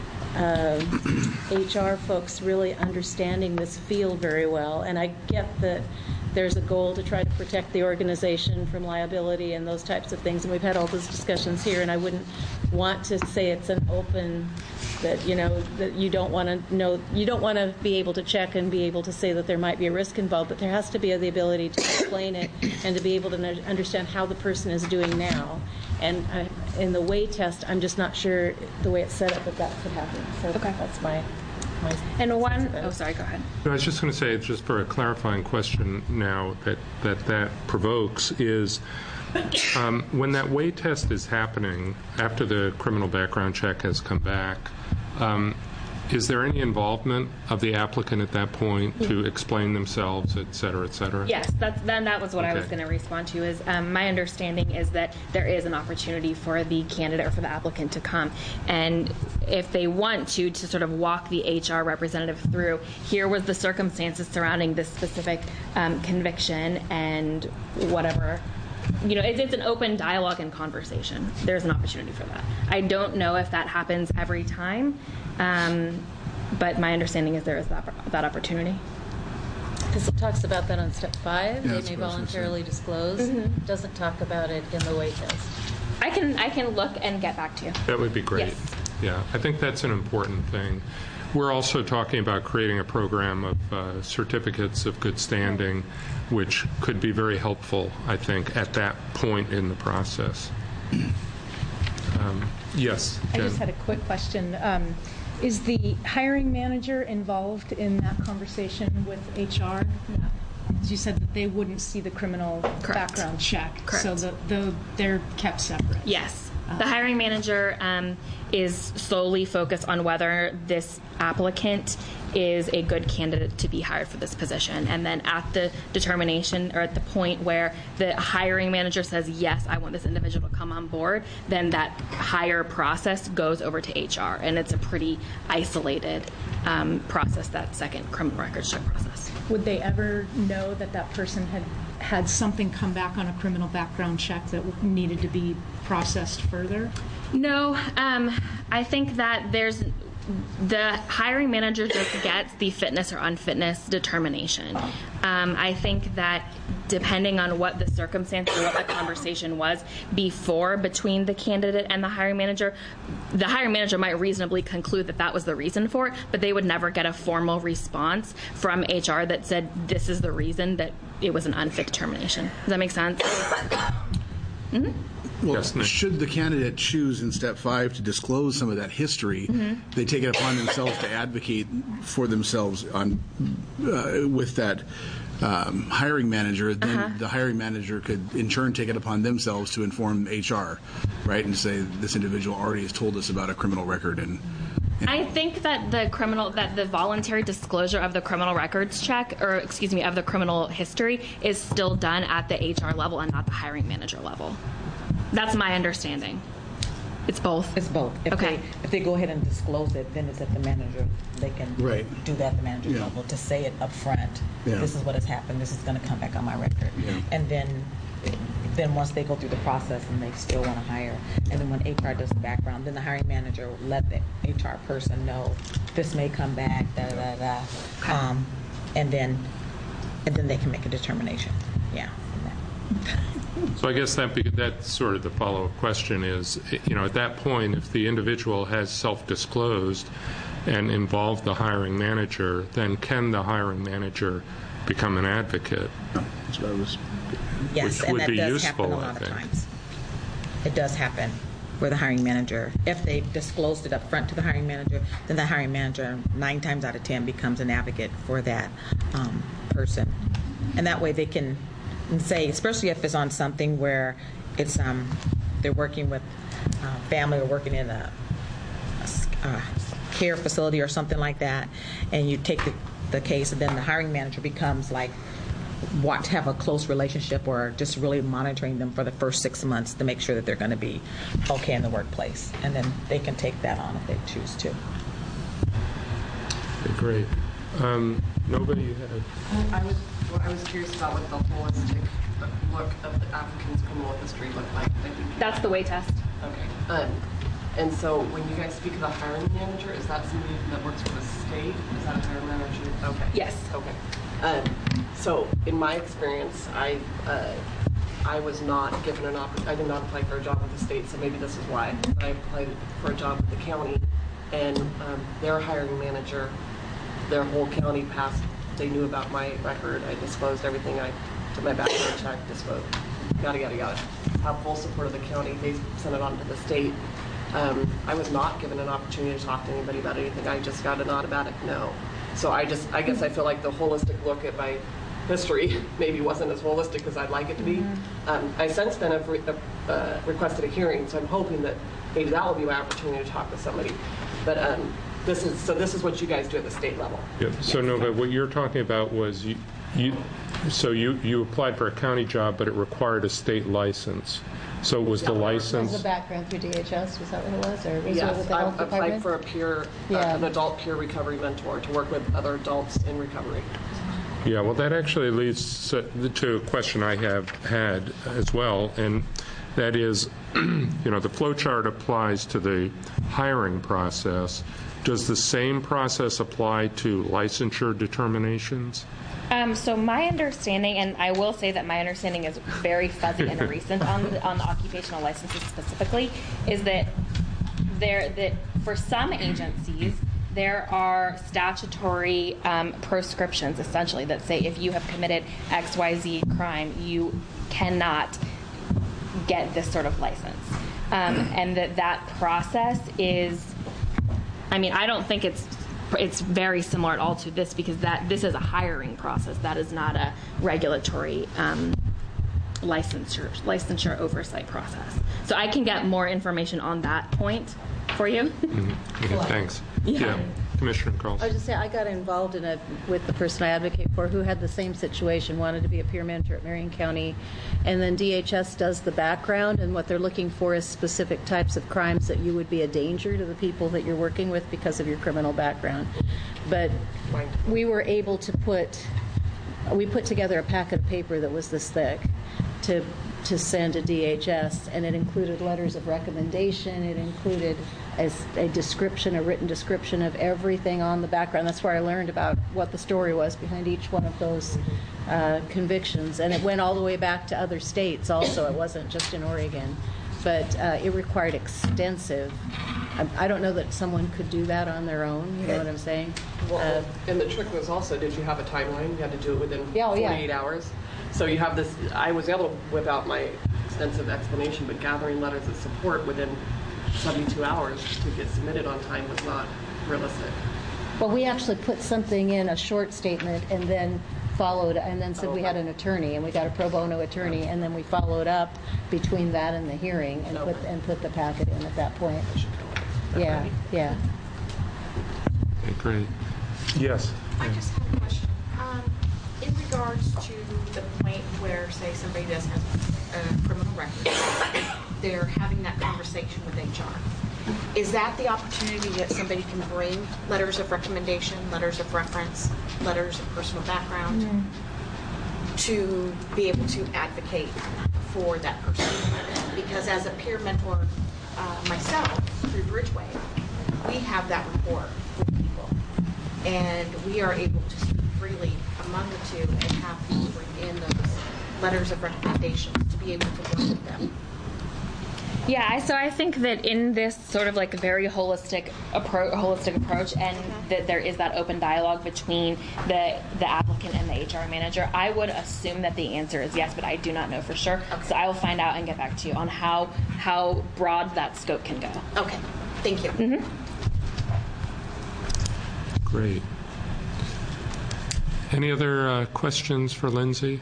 HR folks really understanding this field very well, and I get that there's a goal to try to protect the organization from liability and those types of things, and we've had all those discussions here, and I wouldn't want to say it's an open, that, you know, that you don't want to know, you don't want to be able to check and be able to say that there might be a risk involved, but there has to be the ability to explain it and to be able to understand how the person is doing now. And in the way test, I'm just not sure the way it's set up that could happen. So that's my and one, oh, sorry, go ahead. I was just going to say, just for a clarifying question now that provokes, is when that way test is happening after the criminal background check has come back, is there any involvement of the applicant at that point to explain themselves, et cetera, et cetera? Yes, that was what I was going to respond to. Is my understanding is that there is an opportunity for the candidate or for the applicant to come, and if they want to sort of walk the HR representative through, here was the circumstances surrounding this specific conviction and whatever. You know, it's an open dialogue and conversation. There's an opportunity for that. I don't know if that happens every time, but my understanding is there is that opportunity. Because it talks about that on step 5. Yeah, They that's may what I was gonna voluntarily disclose. Doesn't talk about it in the weight test. I can look and get back to you. That would be great. Yes. Yeah, I think that's an important thing. We're also talking about creating a program of certificates of good standing, which could be very helpful, I think, at that point in the process. Yes, I Jen. just had a quick question. Is the hiring manager involved in that conversation with HR? You said that they wouldn't see the criminal background check. Correct. So they're kept separate. Yes. The hiring manager is solely focused on whether this applicant is a good candidate to be hired for this position. And then at the determination or at the point where the hiring manager says, yes, I want this individual to come on board, then that hire process goes over to HR. And it's a pretty isolated process, that second criminal records check process. Would they ever know that that person had something come back on a criminal background check that needed to be processed further? No. I think that the hiring manager just gets the fitness or unfitness determination. I think that depending on what the circumstance or what the conversation was between the candidate and the hiring manager might reasonably conclude that that was the reason for it, but they would never get a formal response from HR that said this is the reason that it was an unfit determination. Does that make sense? Mm-hmm. Well, should the candidate choose in step 5 to disclose some of that history, they take it upon themselves to advocate for themselves with that hiring manager. Then the hiring manager could, in turn, take it upon themselves to inform HR, right, and say this individual already has told us about a criminal record. And I think that the voluntary disclosure of the criminal records check, or excuse me, of the criminal history, is still done at the HR level and not the hiring manager level. That's my understanding. It's both? It's both. If they go ahead and disclose it, then it's at the manager. They can do that at the manager level to say it up front. This is what has happened. This is going to come back on my record. And then once they go through the process and they still want to hire, and then when HR does the background, then the hiring manager will let the HR person know this may come back, and then they can make a determination. Yeah. So I guess that's sort of the follow-up question is, at that point, if the individual has self-disclosed and involved the hiring manager, then can the hiring manager become an advocate? That's what I was... Yes, which and would that be does useful, happen a lot of times. It does happen where the hiring manager, if they've disclosed it up front to the hiring manager, then the hiring manager 9 times out of 10 becomes an advocate for that person. And that way they can say, especially if it's on something where it's they're working with family or working in a care facility or something like that, and you take the case, and then the hiring manager becomes like want to have a close relationship or just really monitoring them for the first 6 months to make sure that they're going to be okay in the workplace, and then they can take that on if they choose to. Okay, great. Nobody had... I was curious about what the holistic look of the applicant's criminal history looked like. That's the way test. Okay. And so when you guys speak of a hiring manager, is that somebody that works for the state? Is that a hiring manager? Okay. Yes. Okay. So in my experience, I was not given an opportunity. I did not apply for a job with the state, so maybe this is why. But I applied for a job with the county, and their hiring manager, their whole county passed. They knew about my record. I disclosed everything. I did my background check, disclosed, yada, yada, yada. Have full support of the county. They sent it on to the state. I was not given an opportunity to talk to anybody about anything. I just got an automatic no. So I guess I feel like the holistic look at my history maybe wasn't as holistic as I'd like it to be. I since then have requested a hearing, so I'm hoping that maybe that will be my opportunity to talk with somebody. But this is what you guys do at the state level. Yeah. So Nova, what you're talking about was you applied for a county job, but it required a state license. So was the license... Was the background through DHS? Was that what it was? Or was yes, it with the health department? I applied for an adult peer recovery mentor to work with other adults in recovery. Yeah, well, that actually leads to a question I have had as well, and that is, the flow chart applies to the hiring process. Does the same process apply to licensure determinations? So my understanding, and I will say that my understanding is very fuzzy and recent on the occupational licenses specifically, is that for some agencies there are statutory proscriptions essentially that say if you have committed XYZ crime, you cannot get this sort of license, and that process is. I mean, I don't think it's very similar at all to this because this is a hiring process. That is not a regulatory licensure oversight process. So I can get more information on that point for you. Mm-hmm. Okay, thanks. Yeah. Commissioner Carlson. I was just saying, I got involved in it with the person I advocate for who had the same situation, wanted to be a peer mentor at Marion County, and then DHS does the background, and what they're looking for is specific types of crimes that you would be a danger to the people that you're working with because of your criminal background. But we were able to put together a packet of paper that was this thick to send to DHS, and it included letters of recommendation. It included a written description of everything on the background. That's where I learned about what the story was behind each one of those convictions. And it went all the way back to other states also. It wasn't just in Oregon. But it required extensive. I don't know that someone could do that on their own. You know what I'm saying? Well, and the trick was also, did you have a timeline? You had to do it within 48 hours. So you have this. I was able to whip out my extensive explanation, but gathering letters of support within 72 hours to get submitted on time was not realistic. Well, we actually put something in, a short statement, and then followed, and then said we had an attorney, and we got a pro bono attorney, and then we followed up between that and the hearing, and put the packet in at that point. Yeah. Okay, great. Yes. I just have a question. In regards to the point where, say, somebody does have a criminal record, they're having that conversation with HR. Is that the opportunity that somebody can bring letters of recommendation, letters of reference, letters of personal background to be able to advocate for that person? Because as a peer mentor myself through Bridgeway, we have that rapport with people, and we are able to speak freely among the two and have people bring in those letters of recommendations to be able to work with them. Yeah, so I think that in this sort of like a very holistic approach, and that there is that open dialogue between the applicant and the HR manager, I would assume that the answer is yes, but I do not know for sure. Okay. So I will find out and get back to you on how broad that scope can go. Okay, thank you. Mm-hmm. Great. Any other questions for Lindsay?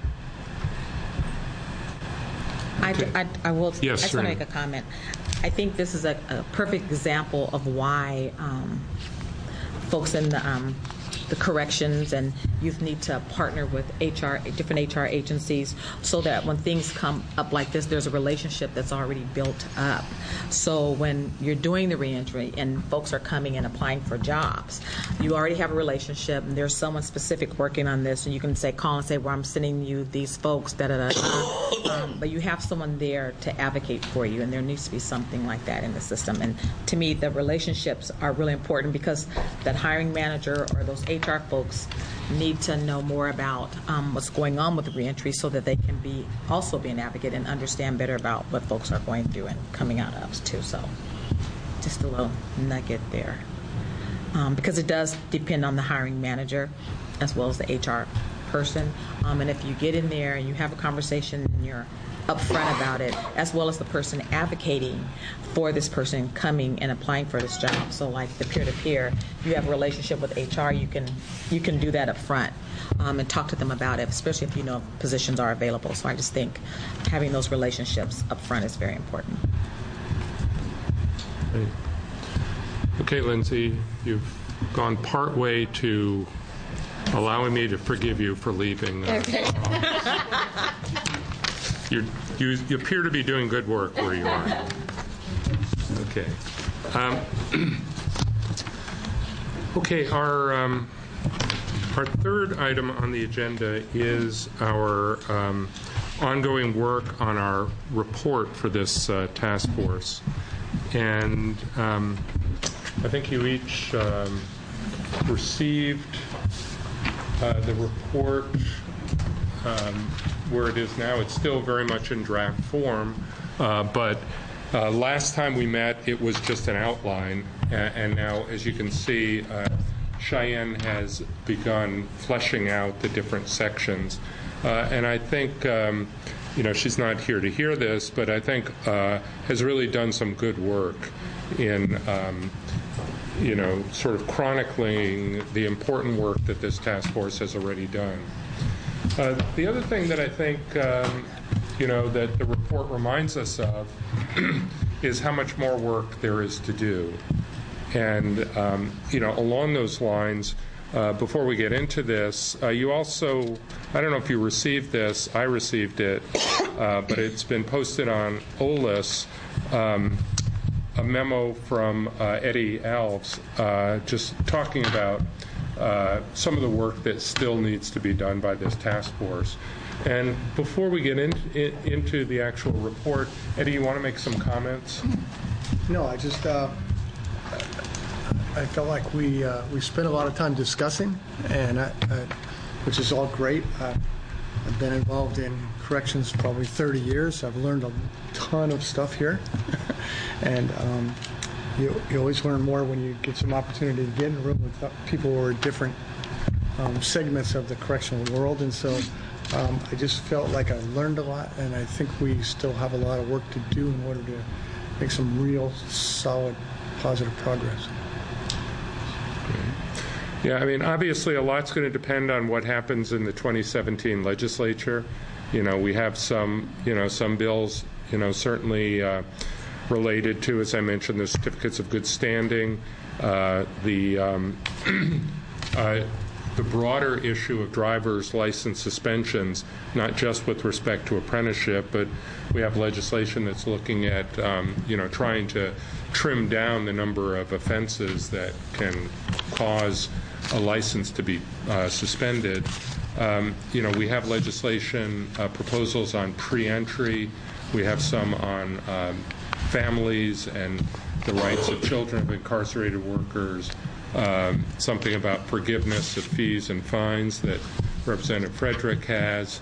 I will. Yes, I just want to make a comment. I think this is a perfect example of why folks in the corrections and youth need to partner with different HR agencies, so that when things come up like this, there's a relationship that's already built up. So when you're doing the reentry and folks are coming and applying for jobs, you already have a relationship, and there's someone specific working on this, and you can call and say, well, I'm sending you these folks, but you have someone there to advocate for you, and there needs to be something like that in the system. And to me, the relationships are really important, because that hiring manager or those HR folks need to know more about what's going on with the reentry, so that they can also be an advocate and understand better about what folks are going through and coming out of too. So just a little nugget there, because it does depend on the hiring manager as well as the HR person. And if you get in there and you have a conversation and you're upfront about it, as well as the person advocating for this person coming and applying for this job. So like the peer-to-peer, you have a relationship with HR, you can do that up front and talk to them about it, especially if you know positions are available. So I just think having those relationships up front is very important. Great. Okay, Lindsay, you've gone part way to allowing me to forgive you for leaving. Okay. You appear to be doing good work where you are. Okay. Okay, our third item on the agenda is our ongoing work on our report for this task force. And I think you each received the report where it is now. It's still very much in draft form, but last time we met, it was just an outline, and now, as you can see, Cheyenne has begun fleshing out the different sections. And I think, she's not here to hear this, but I think has really done some good work in, sort of chronicling the important work that this task force has already done. The other thing that I think, that the report reminds us of is how much more work there is to do. And, along those lines, before we get into this, you also, I don't know if you received this, I received it, but it's been posted on OLIS, a memo from Eddie Alves just talking about some of the work that still needs to be done by this task force. And before we get into the actual report, Eddie, you want to make some comments? No, I just I felt like we spent a lot of time discussing, and which is all great. I've been involved in corrections probably 30 years. I've learned a ton of stuff here, and you always learn more when you get some opportunity to get in a room with people who are different segments of the correctional world, and so I just felt like I learned a lot, and I think we still have a lot of work to do in order to make some real solid, positive progress. Yeah, I mean, obviously a lot's going to depend on what happens in the 2017 legislature. We have some bills, certainly related to, as I mentioned, the certificates of good standing, the broader issue of driver's license suspensions, not just with respect to apprenticeship, but we have legislation that's looking at, trying to trim down the number of offenses that can cause a license to be suspended. We have legislation proposals on pre-entry. We have some on families and the rights of children of incarcerated workers, something about forgiveness of fees and fines that Representative Frederick has.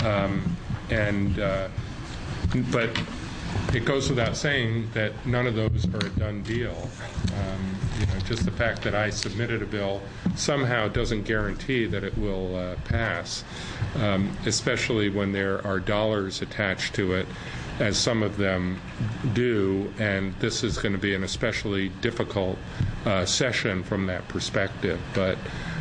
But it goes without saying that none of those are a done deal. Just the fact that I submitted a bill somehow doesn't guarantee that it will pass, especially when there are dollars attached to it, as some of them do, and this is going to be an especially difficult session from that perspective. But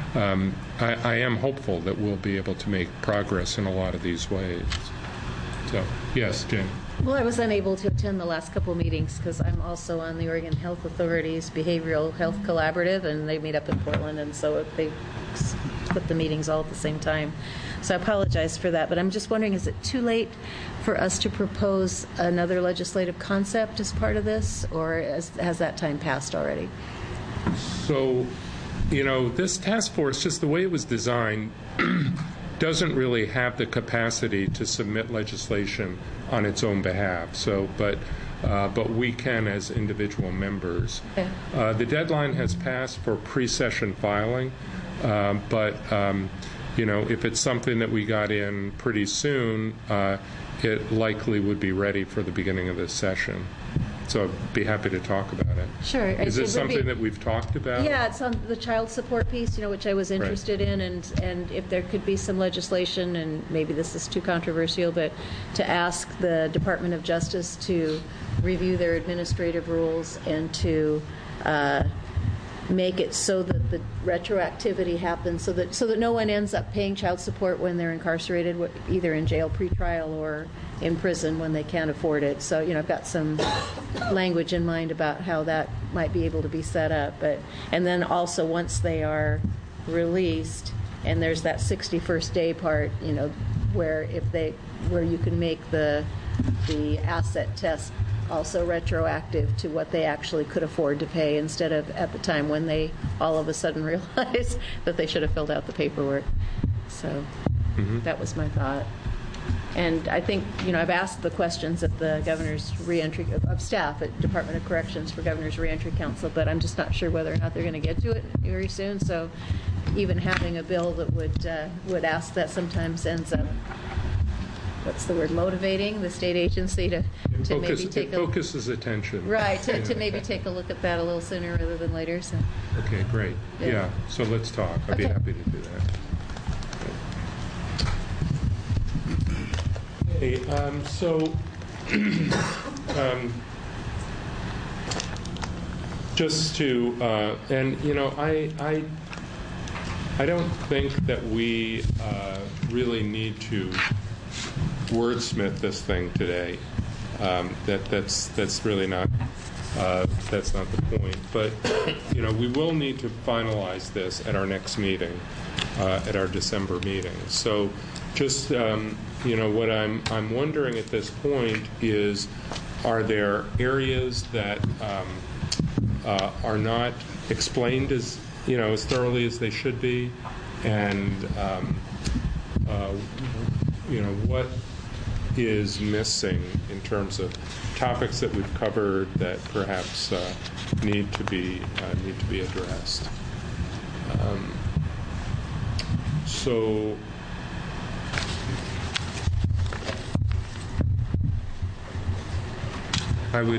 I am hopeful that we'll be able to make progress in a lot of these ways. So, yes, Jane. Well, I was unable to attend the last couple of meetings because I'm also on the Oregon Health Authority's Behavioral Health Collaborative, and they meet up in Portland, and so they put the meetings all at the same time. So I apologize for that, but I'm just wondering, is it too late for us to propose another legislative concept as part of this, or has that time passed already? So, this task force, just the way it was designed, doesn't really have the capacity to submit legislation on its own behalf. So, but we can as individual members. Okay. The deadline has passed for pre-session filing, but if it's something that we got in pretty soon, it likely would be ready for the beginning of this session. So I'd be happy to talk about it. Sure. Is this something that we've talked about? Yeah, it's on the child support piece, which I was interested in, and if there could be some legislation, and maybe this is too controversial, but to ask the Department of Justice to review their administrative rules and to make it so that the retroactivity happens, so that no one ends up paying child support when they're incarcerated, either in jail pretrial or in prison when they can't afford it. So, I've got some language in mind about how that might be able to be set up. And then also once they are released, and there's that 61st day part, where you can make the asset test also retroactive to what they actually could afford to pay, instead of at the time when they all of a sudden realize that they should have filled out the paperwork. So that was my thought. And I think, I've asked the questions at the governor's reentry of staff at Department of Corrections for Governor's Reentry Council, but I'm just not sure whether or not they're going to get to it very soon. So even having a bill that would ask that sometimes ends up, motivating the state agency to maybe take it focuses attention. Right, to maybe take a look at that a little sooner rather than later. So. Okay, great. Yeah, so let's talk. I'd be happy to do that. Okay, just to, I don't think that we really need to wordsmith this thing today. That's really not that's not the point. But we will need to finalize this at our next meeting, at our December meeting. So just what I'm wondering at this point is, are there areas that are not explained as thoroughly as they should be, and what is missing in terms of topics that we've covered that perhaps need to be addressed. So I would.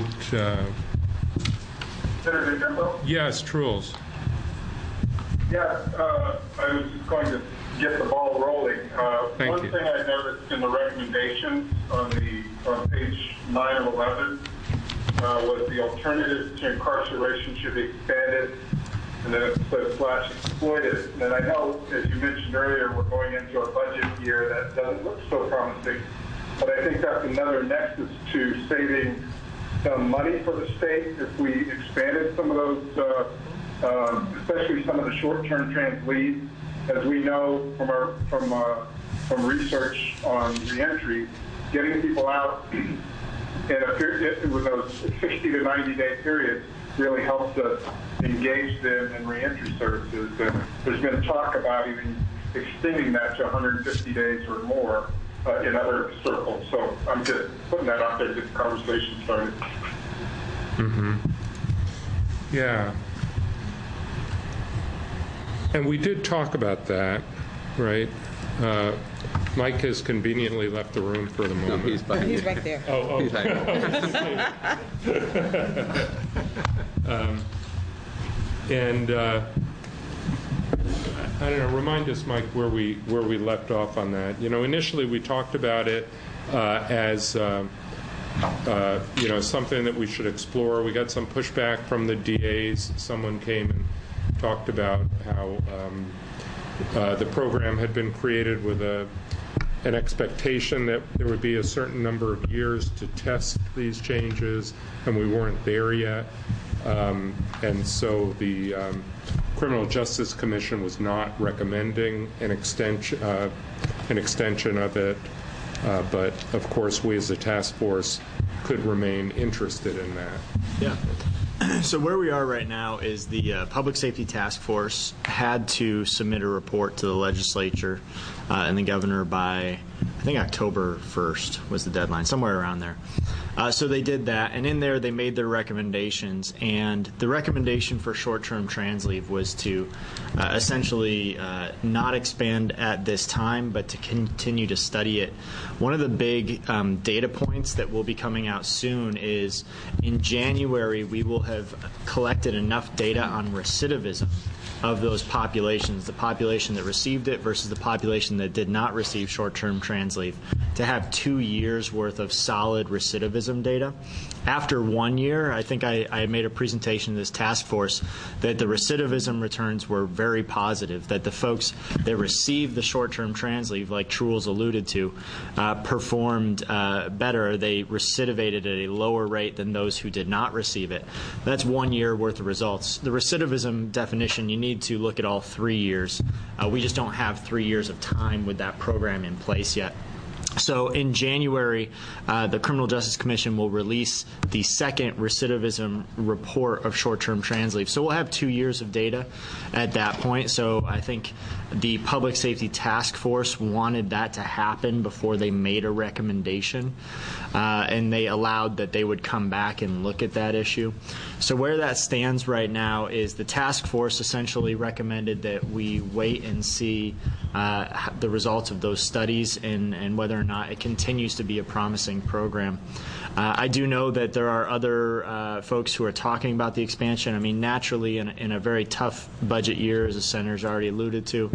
Senator Jimbo? Yes, Truls. Yeah, I was just going to get the ball rolling. One thing I noticed in the recommendations on page 9 of 11 was the alternatives to incarceration should be expanded, and then it says /exploited. And I know, as you mentioned earlier, we're going into a budget year that doesn't look so promising, but I think that's another nexus to saving some money for the state if we expanded some of those, especially some of the short-term trans leads. As we know from research on reentry, getting people out in a period with those 60 to 90-day periods really helps us engage them in reentry services. And there's been talk about even extending that to 150 days or more in other circles. So I'm just putting that out there to get the conversation started. Mm-hmm. Yeah. And we did talk about that, right? Mike has conveniently left the room for the moment. No, he's behind He's right there. Oh. He's I don't know. Remind us, Mike, where we left off on that. Initially we talked about it as something that we should explore. We got some pushback from the DAs. Someone came and talked about how the program had been created with an expectation that there would be a certain number of years to test these changes, and we weren't there yet. And so the Criminal Justice Commission was not recommending an extension of it, but of course we as a task force could remain interested in that. Yeah. So where we are right now is the Public Safety Task Force had to submit a report to the legislature and the governor by, I think, October 1st was the deadline, somewhere around there. So they did that, and in there they made their recommendations, and the recommendation for short-term trans leave was to essentially not expand at this time, but to continue to study it. One of the big data points that will be coming out soon is in January we will have collected enough data on recidivism of those populations, the population that received it versus the population that did not receive short-term trans leave, to have 2 years worth of solid recidivism data. After 1 year, I think I made a presentation to this task force that the recidivism returns were very positive, that the folks that received the short-term trans leave, like Truls alluded to, performed better. They recidivated at a lower rate than those who did not receive it. That's 1 year worth of results. The recidivism definition, you need to look at all 3 years. We just don't have 3 years of time with that program in place yet. So in January, the Criminal Justice Commission will release the second recidivism report of short-term trans leave. So we'll have 2 years of data at that point. So I think the Public Safety Task Force wanted that to happen before they made a recommendation, and they allowed that they would come back and look at that issue. So where that stands right now is the task force essentially recommended that we wait and see the results of those studies and whether or not it continues to be a promising program. I do know that there are other folks who are talking about the expansion. I mean, naturally, in a very tough budget year, as the Senator's already alluded to,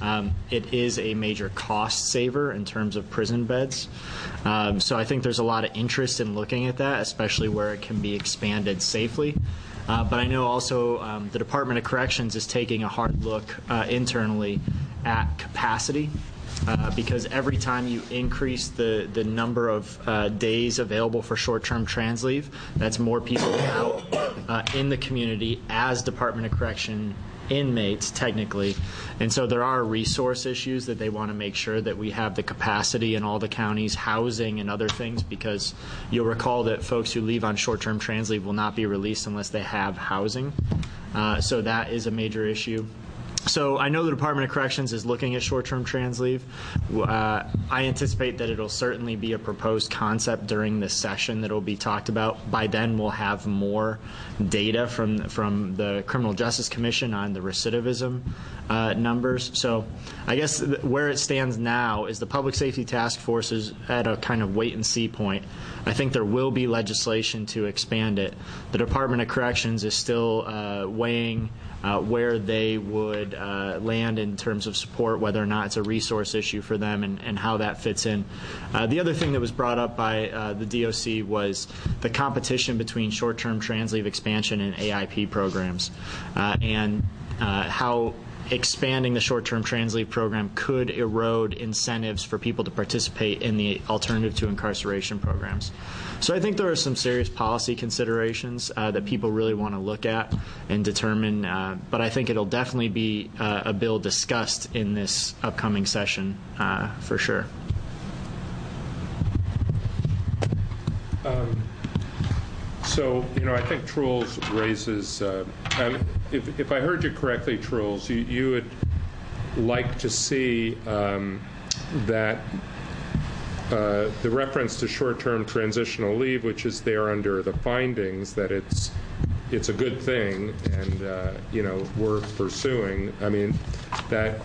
it is a major cost saver in terms of prison beds. So I think there's a lot of interest in looking at that, especially where it can be expanded safely. But I know also the Department of Corrections is taking a hard look internally at capacity. Because every time you increase the number of days available for short-term trans leave, that's more people out in the community as Department of Correction inmates, technically. And so there are resource issues that they want to make sure that we have the capacity in all the counties, housing and other things, because you'll recall that folks who leave on short-term trans leave will not be released unless they have housing. So that is a major issue. So I know the Department of Corrections is looking at short-term trans leave. I anticipate that it'll certainly be a proposed concept during this session that will be talked about. By then, we'll have more data from the Criminal Justice Commission on the recidivism numbers. So I guess where it stands now is the Public Safety Task Force is at a kind of wait-and-see point. I think there will be legislation to expand it. The Department of Corrections is still weighing where they would land in terms of support, whether or not it's a resource issue for them and how that fits in. The other thing that was brought up by the DOC was the competition between short-term trans leave expansion and AIP programs, and how expanding the short-term trans leave program could erode incentives for people to participate in the alternative to incarceration programs. So I think there are some serious policy considerations that people really want to look at and determine, but I think it'll definitely be a bill discussed in this upcoming session for sure. So, I think Truls raises, if I heard you correctly, Truls, you would like to see that the reference to short-term transitional leave, which is there under the findings, that it's a good thing and, worth pursuing. I mean, that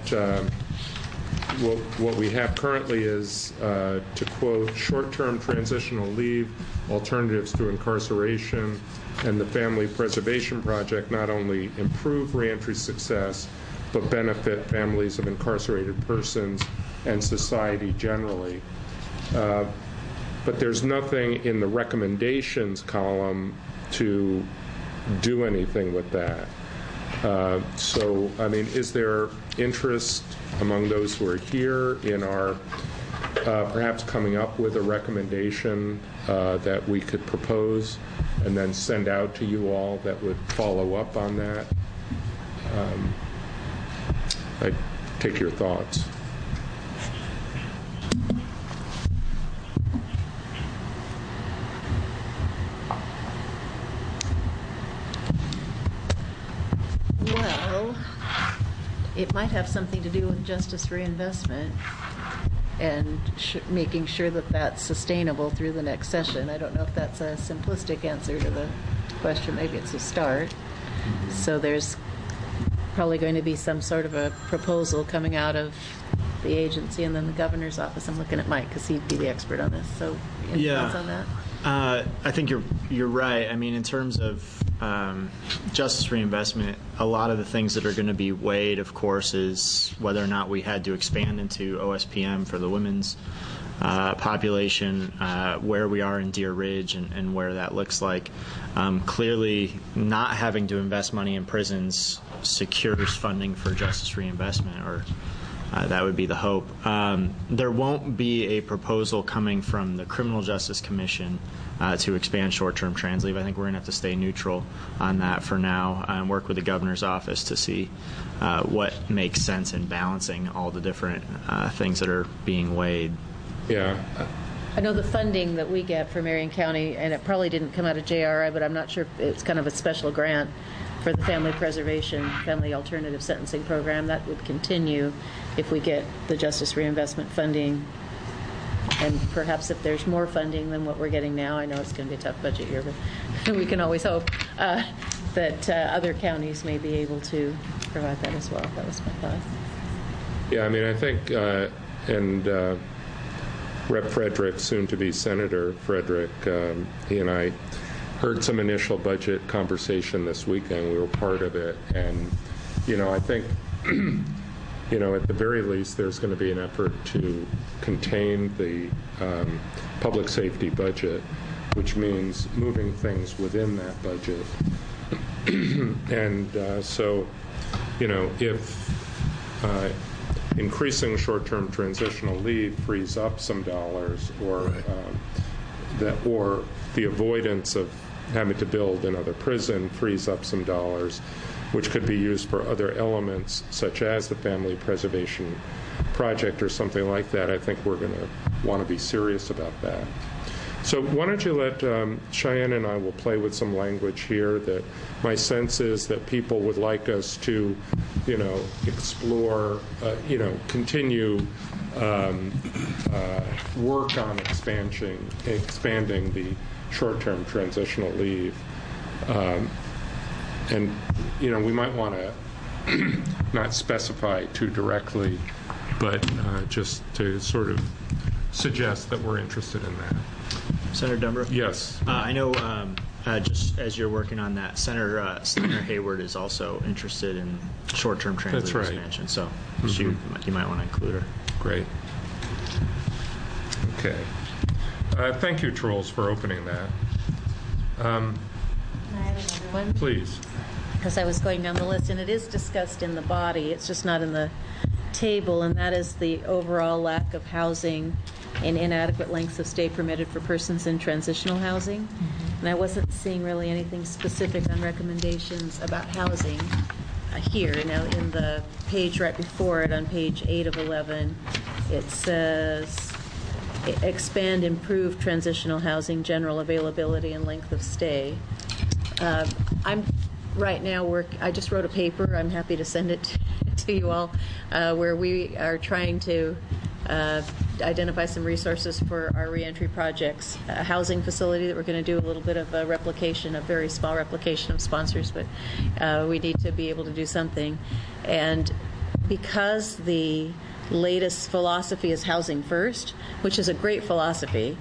what we have currently is, to quote, short-term transitional leave, alternatives to incarceration, and the Family Preservation Project not only improve reentry success, but benefit families of incarcerated persons and society generally. But there's nothing in the recommendations column to do anything with that. So, I mean, is there interest among those who are here in our perhaps coming up with a recommendation that we could propose and then send out to you all that would follow up on that? I'd take your thoughts. Well, it might have something to do with justice reinvestment and making sure that that's sustainable through the next session. I don't know if that's a simplistic answer to the question. Maybe it's a start. So there's probably going to be some sort of a proposal coming out of the agency and then the governor's office. I'm looking at Mike because he'd be the expert on this. So any thoughts on that? I think you're right. I mean, in terms of justice reinvestment, a lot of the things that are going to be weighed, of course, is whether or not we had to expand into OSPM for the women's population, where we are in Deer Ridge and where that looks like. Clearly, not having to invest money in prisons secures funding for justice reinvestment, or that would be the hope. There won't be a proposal coming from the Criminal Justice Commission to expand short-term trans leave. I think we're going to have to stay neutral on that for now and work with the governor's office to see what makes sense in balancing all the different things that are being weighed. Yeah. I know the funding that we get for Marion County, and it probably didn't come out of JRI, but I'm not sure if it's kind of a special grant for the Family Preservation, Family Alternative Sentencing Program. That would continue if we get the Justice Reinvestment funding. And perhaps if there's more funding than what we're getting now, I know it's going to be a tough budget year, but we can always hope that other counties may be able to provide that as well. That was my thought. Yeah, I mean, I think, Rep. Frederick, soon to be Senator Frederick, he and I heard some initial budget conversation this weekend. We were part of it. And, I think, at the very least, there's going to be an effort to contain the public safety budget, which means moving things within that budget. And so, if increasing short-term transitional leave frees up some dollars, or or the avoidance of having to build another prison frees up some dollars, which could be used for other elements, such as the Family Preservation Project or something like that, I think we're going to want to be serious about that. So why don't you let Cheyenne and I will play with some language here that my sense is that people would like us to, explore, continue work on expanding the short-term transitional leave. And, we might want to not specify too directly, but just to sort of suggest that we're interested in that. Senator Dunborough? Yes. I know just as you're working on that, Senator Hayward is also interested in short-term transit expansion, so you might want to include her. Great. Okay. Thank you, Trolls, for opening that. Can I have another one? Please. Because I was going down the list, and it is discussed in the body. It's just not in the table, and that is the overall lack of housing and inadequate lengths of stay permitted for persons in transitional housing. And I wasn't seeing really anything specific on recommendations about housing here. Now, in the page right before it, on page 8 of 11, it says, expand, improve transitional housing, general availability, and length of stay. I'm right now I just wrote a paper. I'm happy to send it to you all, where we are trying to identify some resources for our reentry projects. A housing facility that we're going to do a little bit of a replication, a very small replication of sponsors, but we need to be able to do something. And because the latest philosophy is housing first, which is a great philosophy,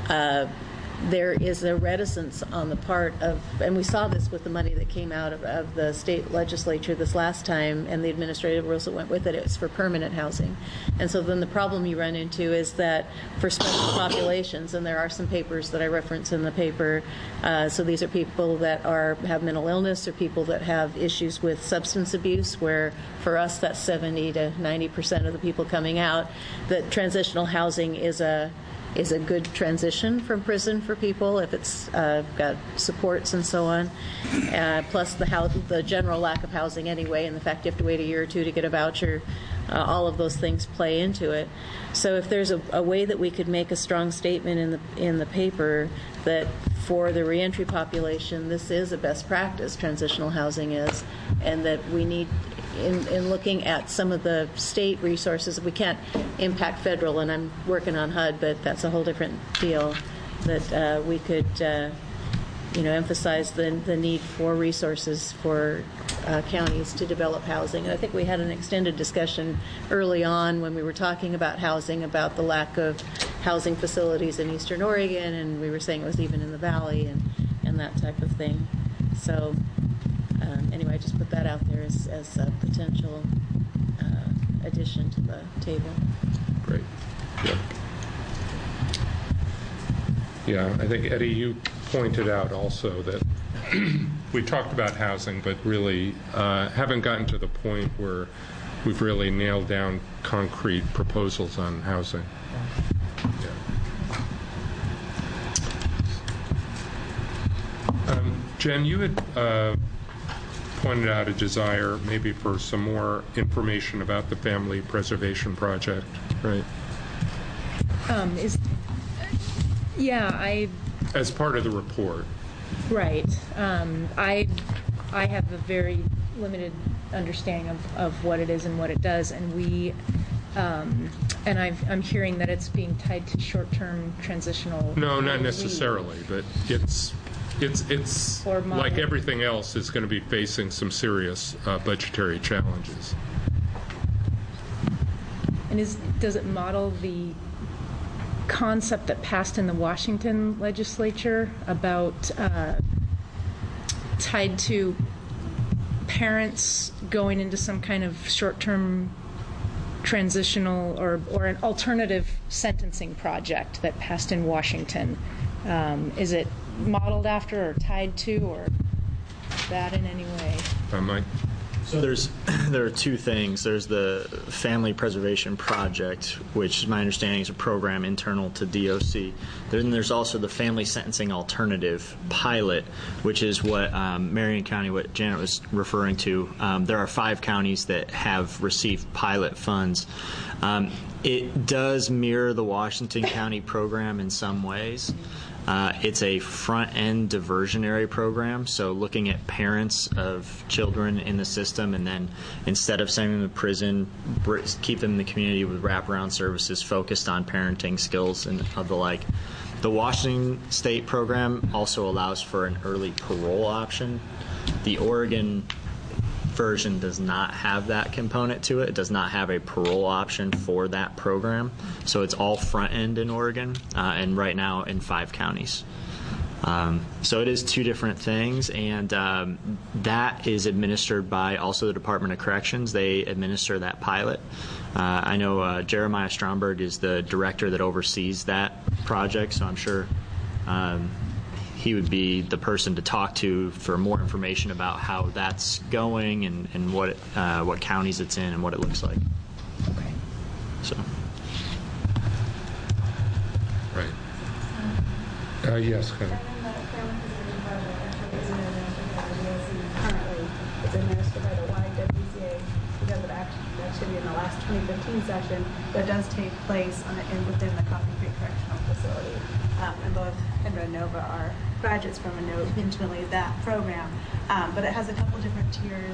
there is a reticence on the part of, and we saw this with the money that came out of the state legislature this last time, and the administrative rules that went with it, it's for permanent housing. And so then the problem you run into is that for special populations, and there are some papers that I reference in the paper, so these are people that have mental illness, or people that have issues with substance abuse, where for us that's 70 to 90% of the people coming out, that transitional housing is a good transition from prison for people if it's got supports and so on, plus the general lack of housing anyway, and the fact you have to wait a year or two to get a voucher. All of those things play into it. So if there's a way that we could make a strong statement in the paper that for the reentry population, this is a best practice, transitional housing is, and that we need, in looking at some of the state resources, we can't impact federal, and I'm working on HUD, but that's a whole different deal, that we could emphasize the need for resources for counties to develop housing. And I think we had an extended discussion early on when we were talking about housing, about the lack of housing facilities in Eastern Oregon, and we were saying it was even in the Valley and that type of thing. So anyway, I just put that out there as a potential addition to the table. Great. Yeah. Yeah, I think, Eddie, you pointed out also that we talked about housing, but really haven't gotten to the point where we've really nailed down concrete proposals on housing. Yeah. Jen, you had pointed out a desire maybe for some more information about the Family Preservation Project. Right. As part of the report. Right. I have a very limited understanding of what it is and what it does, and I'm hearing that it's being tied to short-term transitional. No, not necessarily, but it's like everything else is going to be facing some serious budgetary challenges. And does it model the concept that passed in the Washington legislature about tied to parents going into some kind of short-term transitional or an alternative sentencing project that passed in Washington? Is it modeled after or tied to or that in any way? Mike? So there are two things. There's the Family Preservation Project, which my understanding is a program internal to DOC. Then there's also the Family Sentencing Alternative Pilot, which is what Marion County, what Janet was referring to. There are 5 counties that have received pilot funds. It does mirror the Washington County program in some ways. It's a front-end diversionary program, so looking at parents of children in the system, and then instead of sending them to prison, keep them in the community with wraparound services focused on parenting skills and of the like. The Washington State program also allows for an early parole option. The Oregon version does not have that component to it. It does not have a parole option for that program. So it's all front end in Oregon, and right now in 5 counties. So it is 2 different things, and that is administered by also the Department of Corrections. They administer that pilot. I know Jeremiah Stromberg is the director that oversees that project, so I'm sure he would be the person to talk to for more information about how that's going and what counties it's in and what it looks like. Okay. So. Right. Yes, Heather. Currently, it's administered by the YWCA because of activity in the last 2015 session that does take place within the Coffee Creek Correctional Facility. And both Kendra and Nova are graduates from intimately that program, but it has a couple different tiers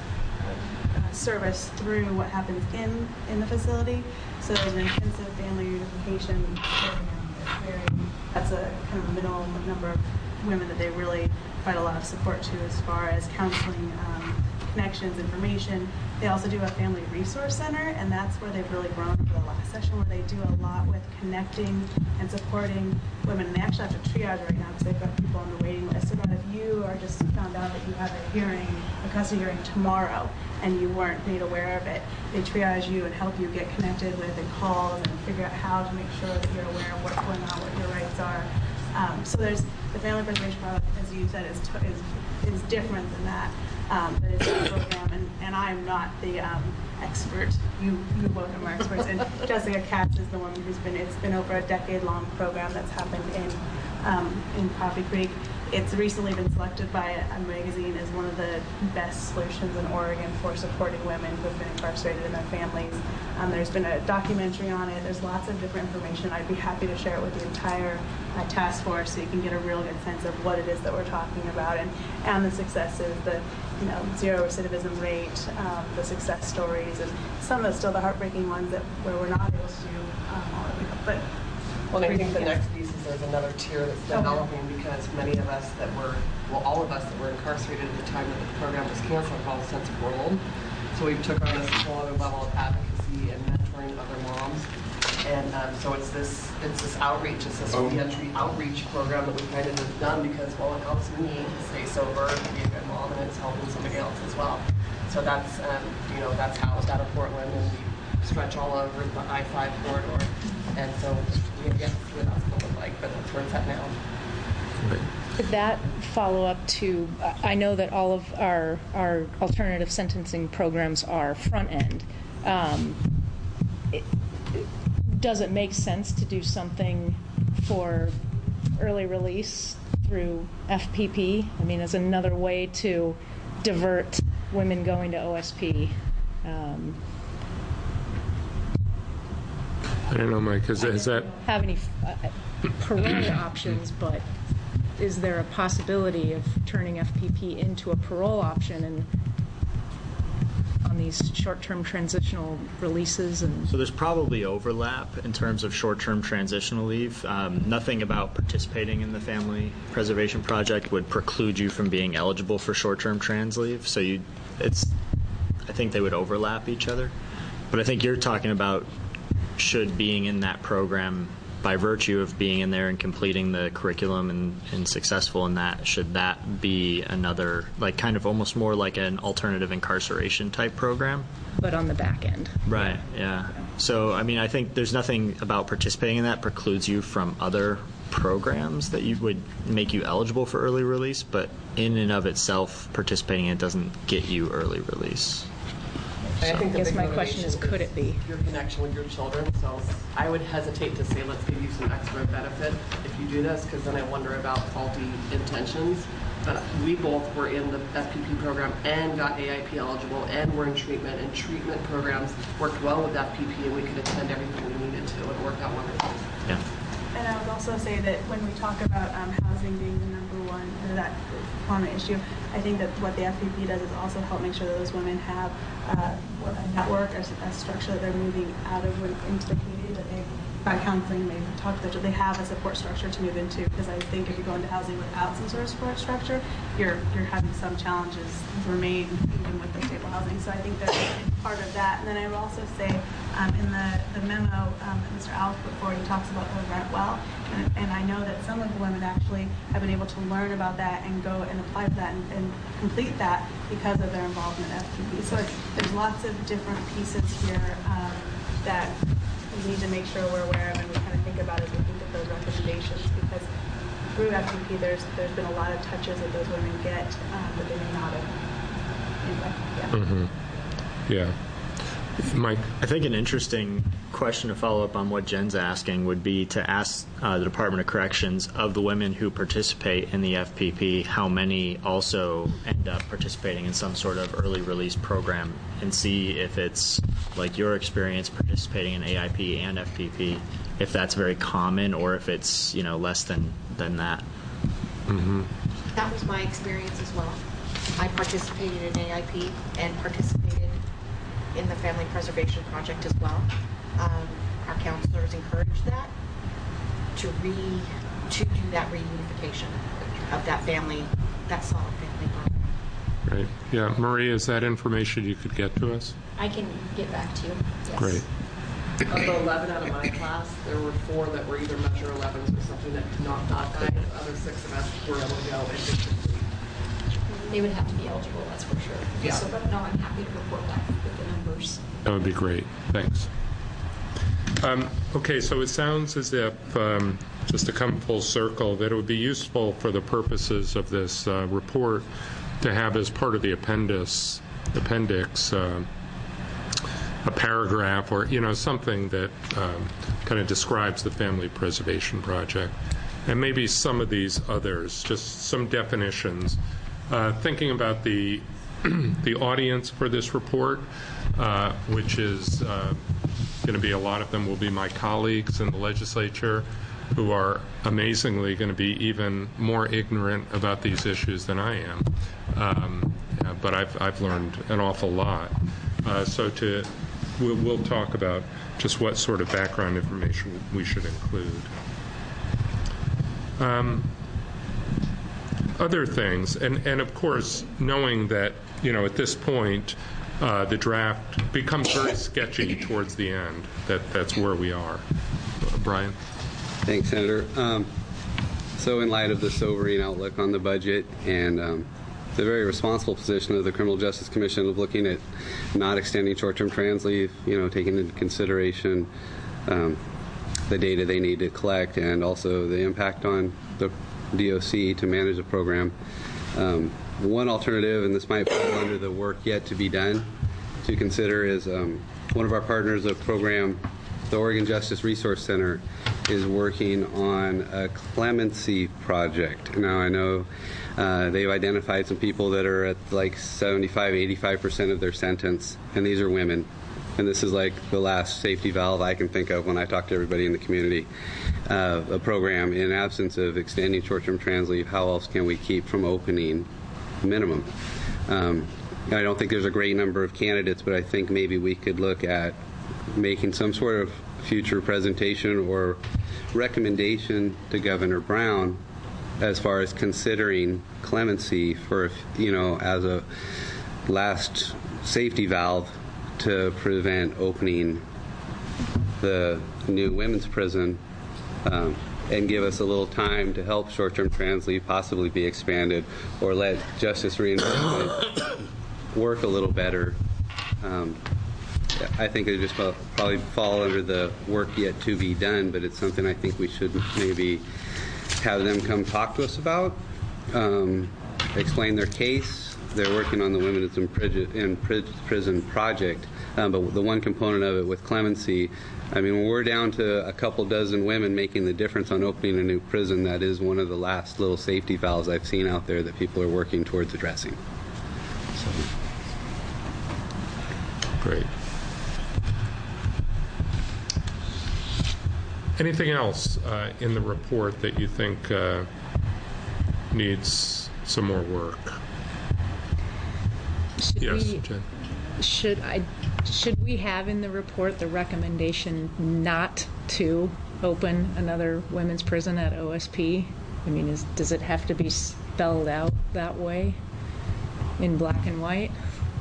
of service through what happens in the facility. So there's an intensive family reunification program that's a kind of minimum number of women that they really provide a lot of support to as far as counseling, connections, information. They also do a family resource center, and that's where they've really grown for the last session, where they do a lot with connecting and supporting women. And they actually have to triage right now because they've got people on the waiting list. So that if you are just found out that you have a custody hearing tomorrow and you weren't made aware of it, they triage you and help you get connected with and call and figure out how to make sure that you're aware of what's going on, what your rights are. So there's the Family Preservation Project, as you said, is different than that. But it's a program, and I'm not the expert. You both are experts. And Jessica Katz is the woman it's been over a decade-long program that's happened in Coffee Creek. It's recently been selected by a magazine as one of the best solutions in Oregon for supporting women who have been incarcerated and their families. There's been a documentary on it. There's lots of different information. I'd be happy to share it with the entire task force so you can get a real good sense of what it is that we're talking about and the successes, the zero recidivism rate, the success stories, and some of still the heartbreaking ones where we're not able to do all of it. But well, I think the next piece is there's another tier that's developing because many of us that were, all of us that were incarcerated at the time that the program was canceled called Sense of World. So we took on this whole other level of advocacy and mentoring other moms. And so it's this outreach, it's this reentry outreach program that we kind of have done because, well, it helps me stay sober and be a good mom, and it's helping somebody else as well. So that's, that's housed out of Portland, and we stretch all over the I-5 corridor. And so we have yet to see what that's going to look like, but that's where it's at now. Could that follow up to, I know that all of our alternative sentencing programs are front end. Does it make sense to do something for early release through FPP? I mean, as another way to divert women going to OSP. I don't know, Mike, is that... have any parole options, but is there a possibility of turning FPP into a parole option and on these short-term transitional releases? And so there's probably overlap in terms of short-term transitional leave. Nothing about participating in the Family Preservation Project would preclude you from being eligible for short-term trans leave. So I think they would overlap each other. But I think you're talking about should being in that program, by virtue of being in there and completing the curriculum and successful in that, should that be another, like kind of almost more like an alternative incarceration type program? But on the back end. Right, yeah. So, I mean, I think there's nothing about participating in that precludes you from other programs that you would make you eligible for early release, but in and of itself, participating in it doesn't get you early release. I think guess my question is, could it be? Your connection with your children. So I would hesitate to say, let's give you some extra benefit if you do this, because then I wonder about faulty intentions. But we both were in the FPP program and got AIP eligible, and we're in treatment, and treatment programs worked well with FPP, and we could attend everything we needed to, and it worked out wonderfully. Yeah. And I would also say that when we talk about housing being the number one, that prominent issue, I think that what the FPP does is also help make sure that those women have a network, a structure that they're moving out of into the community, that they, by counseling, maybe talk to them, they have a support structure to move into. Because I think if you go into housing without some sort of support structure, you're having some challenges remain even with the stable housing. So I think that's part of that. And then I would also say in the memo that Mr. Alice put forward, he talks about the rent well. And I know that some of the women actually have been able to learn about that and go and apply for that and complete that because of their involvement in FPP. So there's lots of different pieces here that we need to make sure we're aware of and we kind of think about as we think of those recommendations, because through FPP there's been a lot of touches that those women get that they may not have. Anyway, yeah. Mm-hmm. Yeah. Mike? I think an interesting question to follow up on what Jen's asking would be to ask the Department of Corrections, of the women who participate in the FPP, how many also end up participating in some sort of early release program, and see if it's like your experience participating in AIP and FPP, if that's very common or if it's less than that. Mm-hmm. That was my experience as well. I participated in AIP and participated in the Family Preservation Project as well. Our counselors encouraged that to do that reunification of that family, that solid family bond. Right. Yeah, Maria, is that information you could get to us? I can get back to you. Yes. Great. Of the 11 out of my class, there were 4 that were either Measure 11s or something that did not die. The other 6 of us were able to go and just complete. They would have to be eligible, that's for sure. Yeah. So, but no, I'm happy to report back with the numbers. That would be great. Thanks. Okay, so it sounds as if, just to come full circle, that it would be useful for the purposes of this report to have as part of the appendix a paragraph or something that kind of describes the Family Preservation Project, and maybe some of these others, just some definitions. Thinking about the audience for this report, which is going to be, a lot of them will be my colleagues in the legislature who are amazingly going to be even more ignorant about these issues than I am. But I've learned an awful lot. So we'll talk about just what sort of background information we should include. Other things, and of course, knowing that, at this point, the draft becomes very sketchy towards the end. That's where we are. Brian? Thanks, Senator. So in light of the sobering outlook on the budget and the very responsible position of the Criminal Justice Commission of looking at not extending short-term trans leave, taking into consideration the data they need to collect and also the impact on the DOC to manage the program. One alternative, and this might fall under the work yet to be done, to consider is one of our partners of program, the Oregon Justice Resource Center, is working on a clemency project. Now, I know they've identified some people that are at like 75, 85% of their sentence, and these are women. and this is like the last safety valve I can think of when I talk to everybody in the community, a program in absence of extending short-term trans leave, how else can we keep from opening minimum? I don't think there's a great number of candidates, but I think maybe we could look at making some sort of future presentation or recommendation to Governor Brown as far as considering clemency for, as a last safety valve to prevent opening the new women's prison, and give us a little time to help short-term trans leave possibly be expanded, or let justice reinvestment work a little better. I think it just probably fall under the work yet to be done, but it's something I think we should maybe have them come talk to us about, explain their case. They're working on the Women's in Prison project, but the one component of it with clemency, I mean, when we're down to a couple dozen women making the difference on opening a new prison, that is one of the last little safety valves I've seen out there that people are working towards addressing. So. Great. Anything else in the report that you think needs some more work? Jen. Should we have in the report the recommendation not to open another women's prison at OSP? I mean, does it have to be spelled out that way in black and white?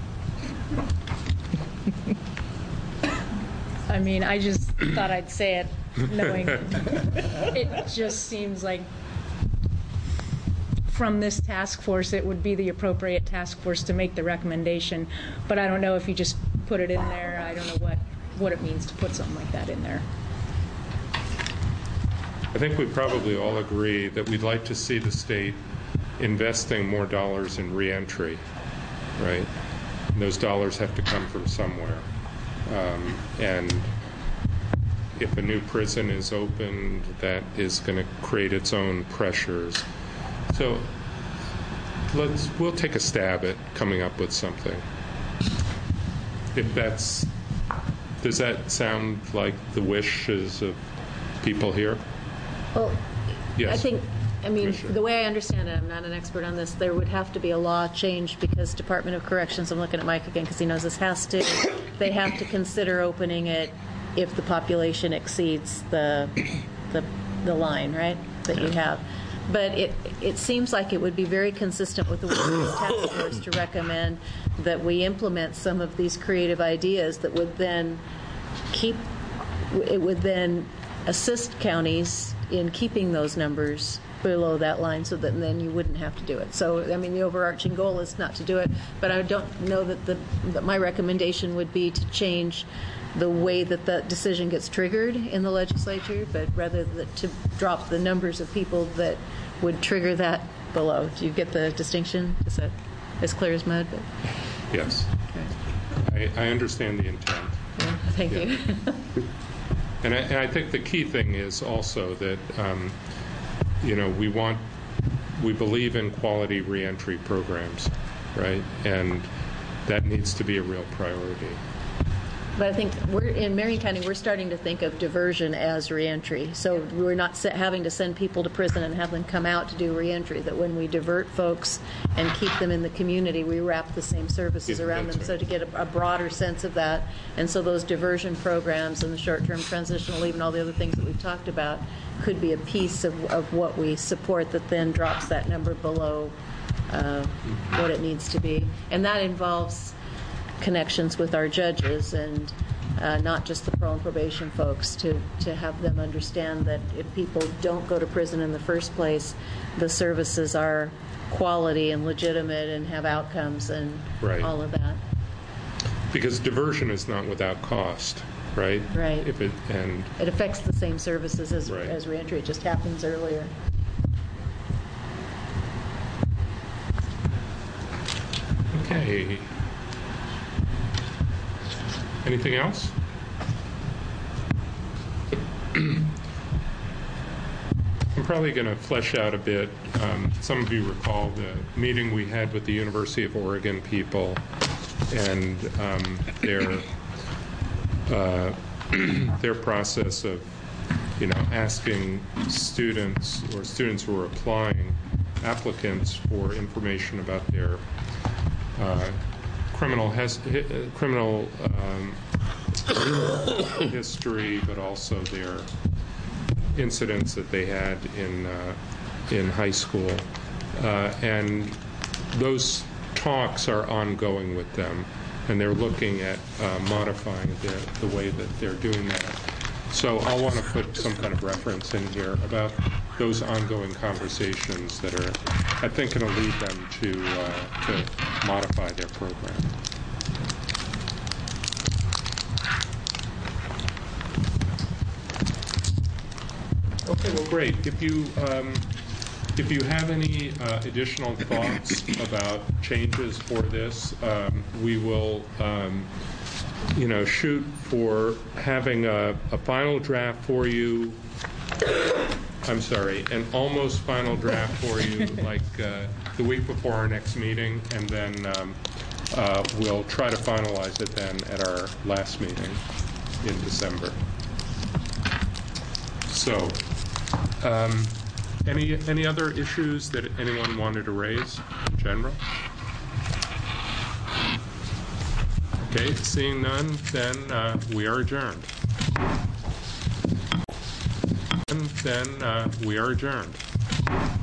I mean, I just thought I'd say it, knowing it just seems like from this task force it would be the appropriate task force to make the recommendation, but I don't know if you just put it in there. I don't know what it means to put something like that in there. I think we probably all agree that we'd like to see the state investing more dollars in reentry, right? And those dollars have to come from somewhere. And if a new prison is opened, that is going to create its own pressures. So we'll take a stab at coming up with something. Does that sound like the wishes of people here? Well, yes. I mean, the way I understand it, I'm not an expert on this, there would have to be a law change because Department of Corrections, I'm looking at Mike again because he knows this, they have to consider opening it if the population exceeds the line, right, that you have. But it seems like it would be very consistent with the work of the task force to recommend that we implement some of these creative ideas that would then assist counties in keeping those numbers below that line, so that then you wouldn't have to do it. So, I mean, the overarching goal is not to do it, but I don't know that my recommendation would be to change the way that the decision gets triggered in the legislature, but rather to drop the numbers of people that would trigger that below. Do you get the distinction? Is that as clear as mud? But... Yes. Okay. I understand the intent. Yeah, thank you. And I think the key thing is also that we believe in quality reentry programs, right? And that needs to be a real priority. But I think in Marion County, we're starting to think of diversion as reentry. So we're not having to send people to prison and have them come out to do reentry. That when we divert folks and keep them in the community, we wrap the same services around them. Right. So to get a broader sense of that. And so those diversion programs and the short-term transitional leave and all the other things that we've talked about could be a piece of what we support that then drops that number below what it needs to be. And that involves connections with our judges and not just the parole and probation folks, to have them understand that if people don't go to prison in the first place, the services are quality and legitimate and have outcomes and right. all of that. Because diversion is not without cost, right? Right. It affects the same services as reentry. It just happens earlier. Okay. Anything else? I'm probably going to flesh out a bit. Some of you recall the meeting we had with the University of Oregon people and their their process of, asking students or students who are applying, applicants for information about their criminal history, but also their incidents that they had in high school. And those talks are ongoing with them, and they're looking at modifying the way that they're doing that. So I'll want to put some kind of reference in here about those ongoing conversations that are, I think, going to lead them to modify their program. Okay, well, great. If you have any additional thoughts about changes for this, we will, shoot for having a final draft for you. I'm sorry, an almost final draft for you, like the week before our next meeting, and then we'll try to finalize it then at our last meeting in December. So, any other issues that anyone wanted to raise in general? Okay, seeing none, then we are adjourned. We are adjourned.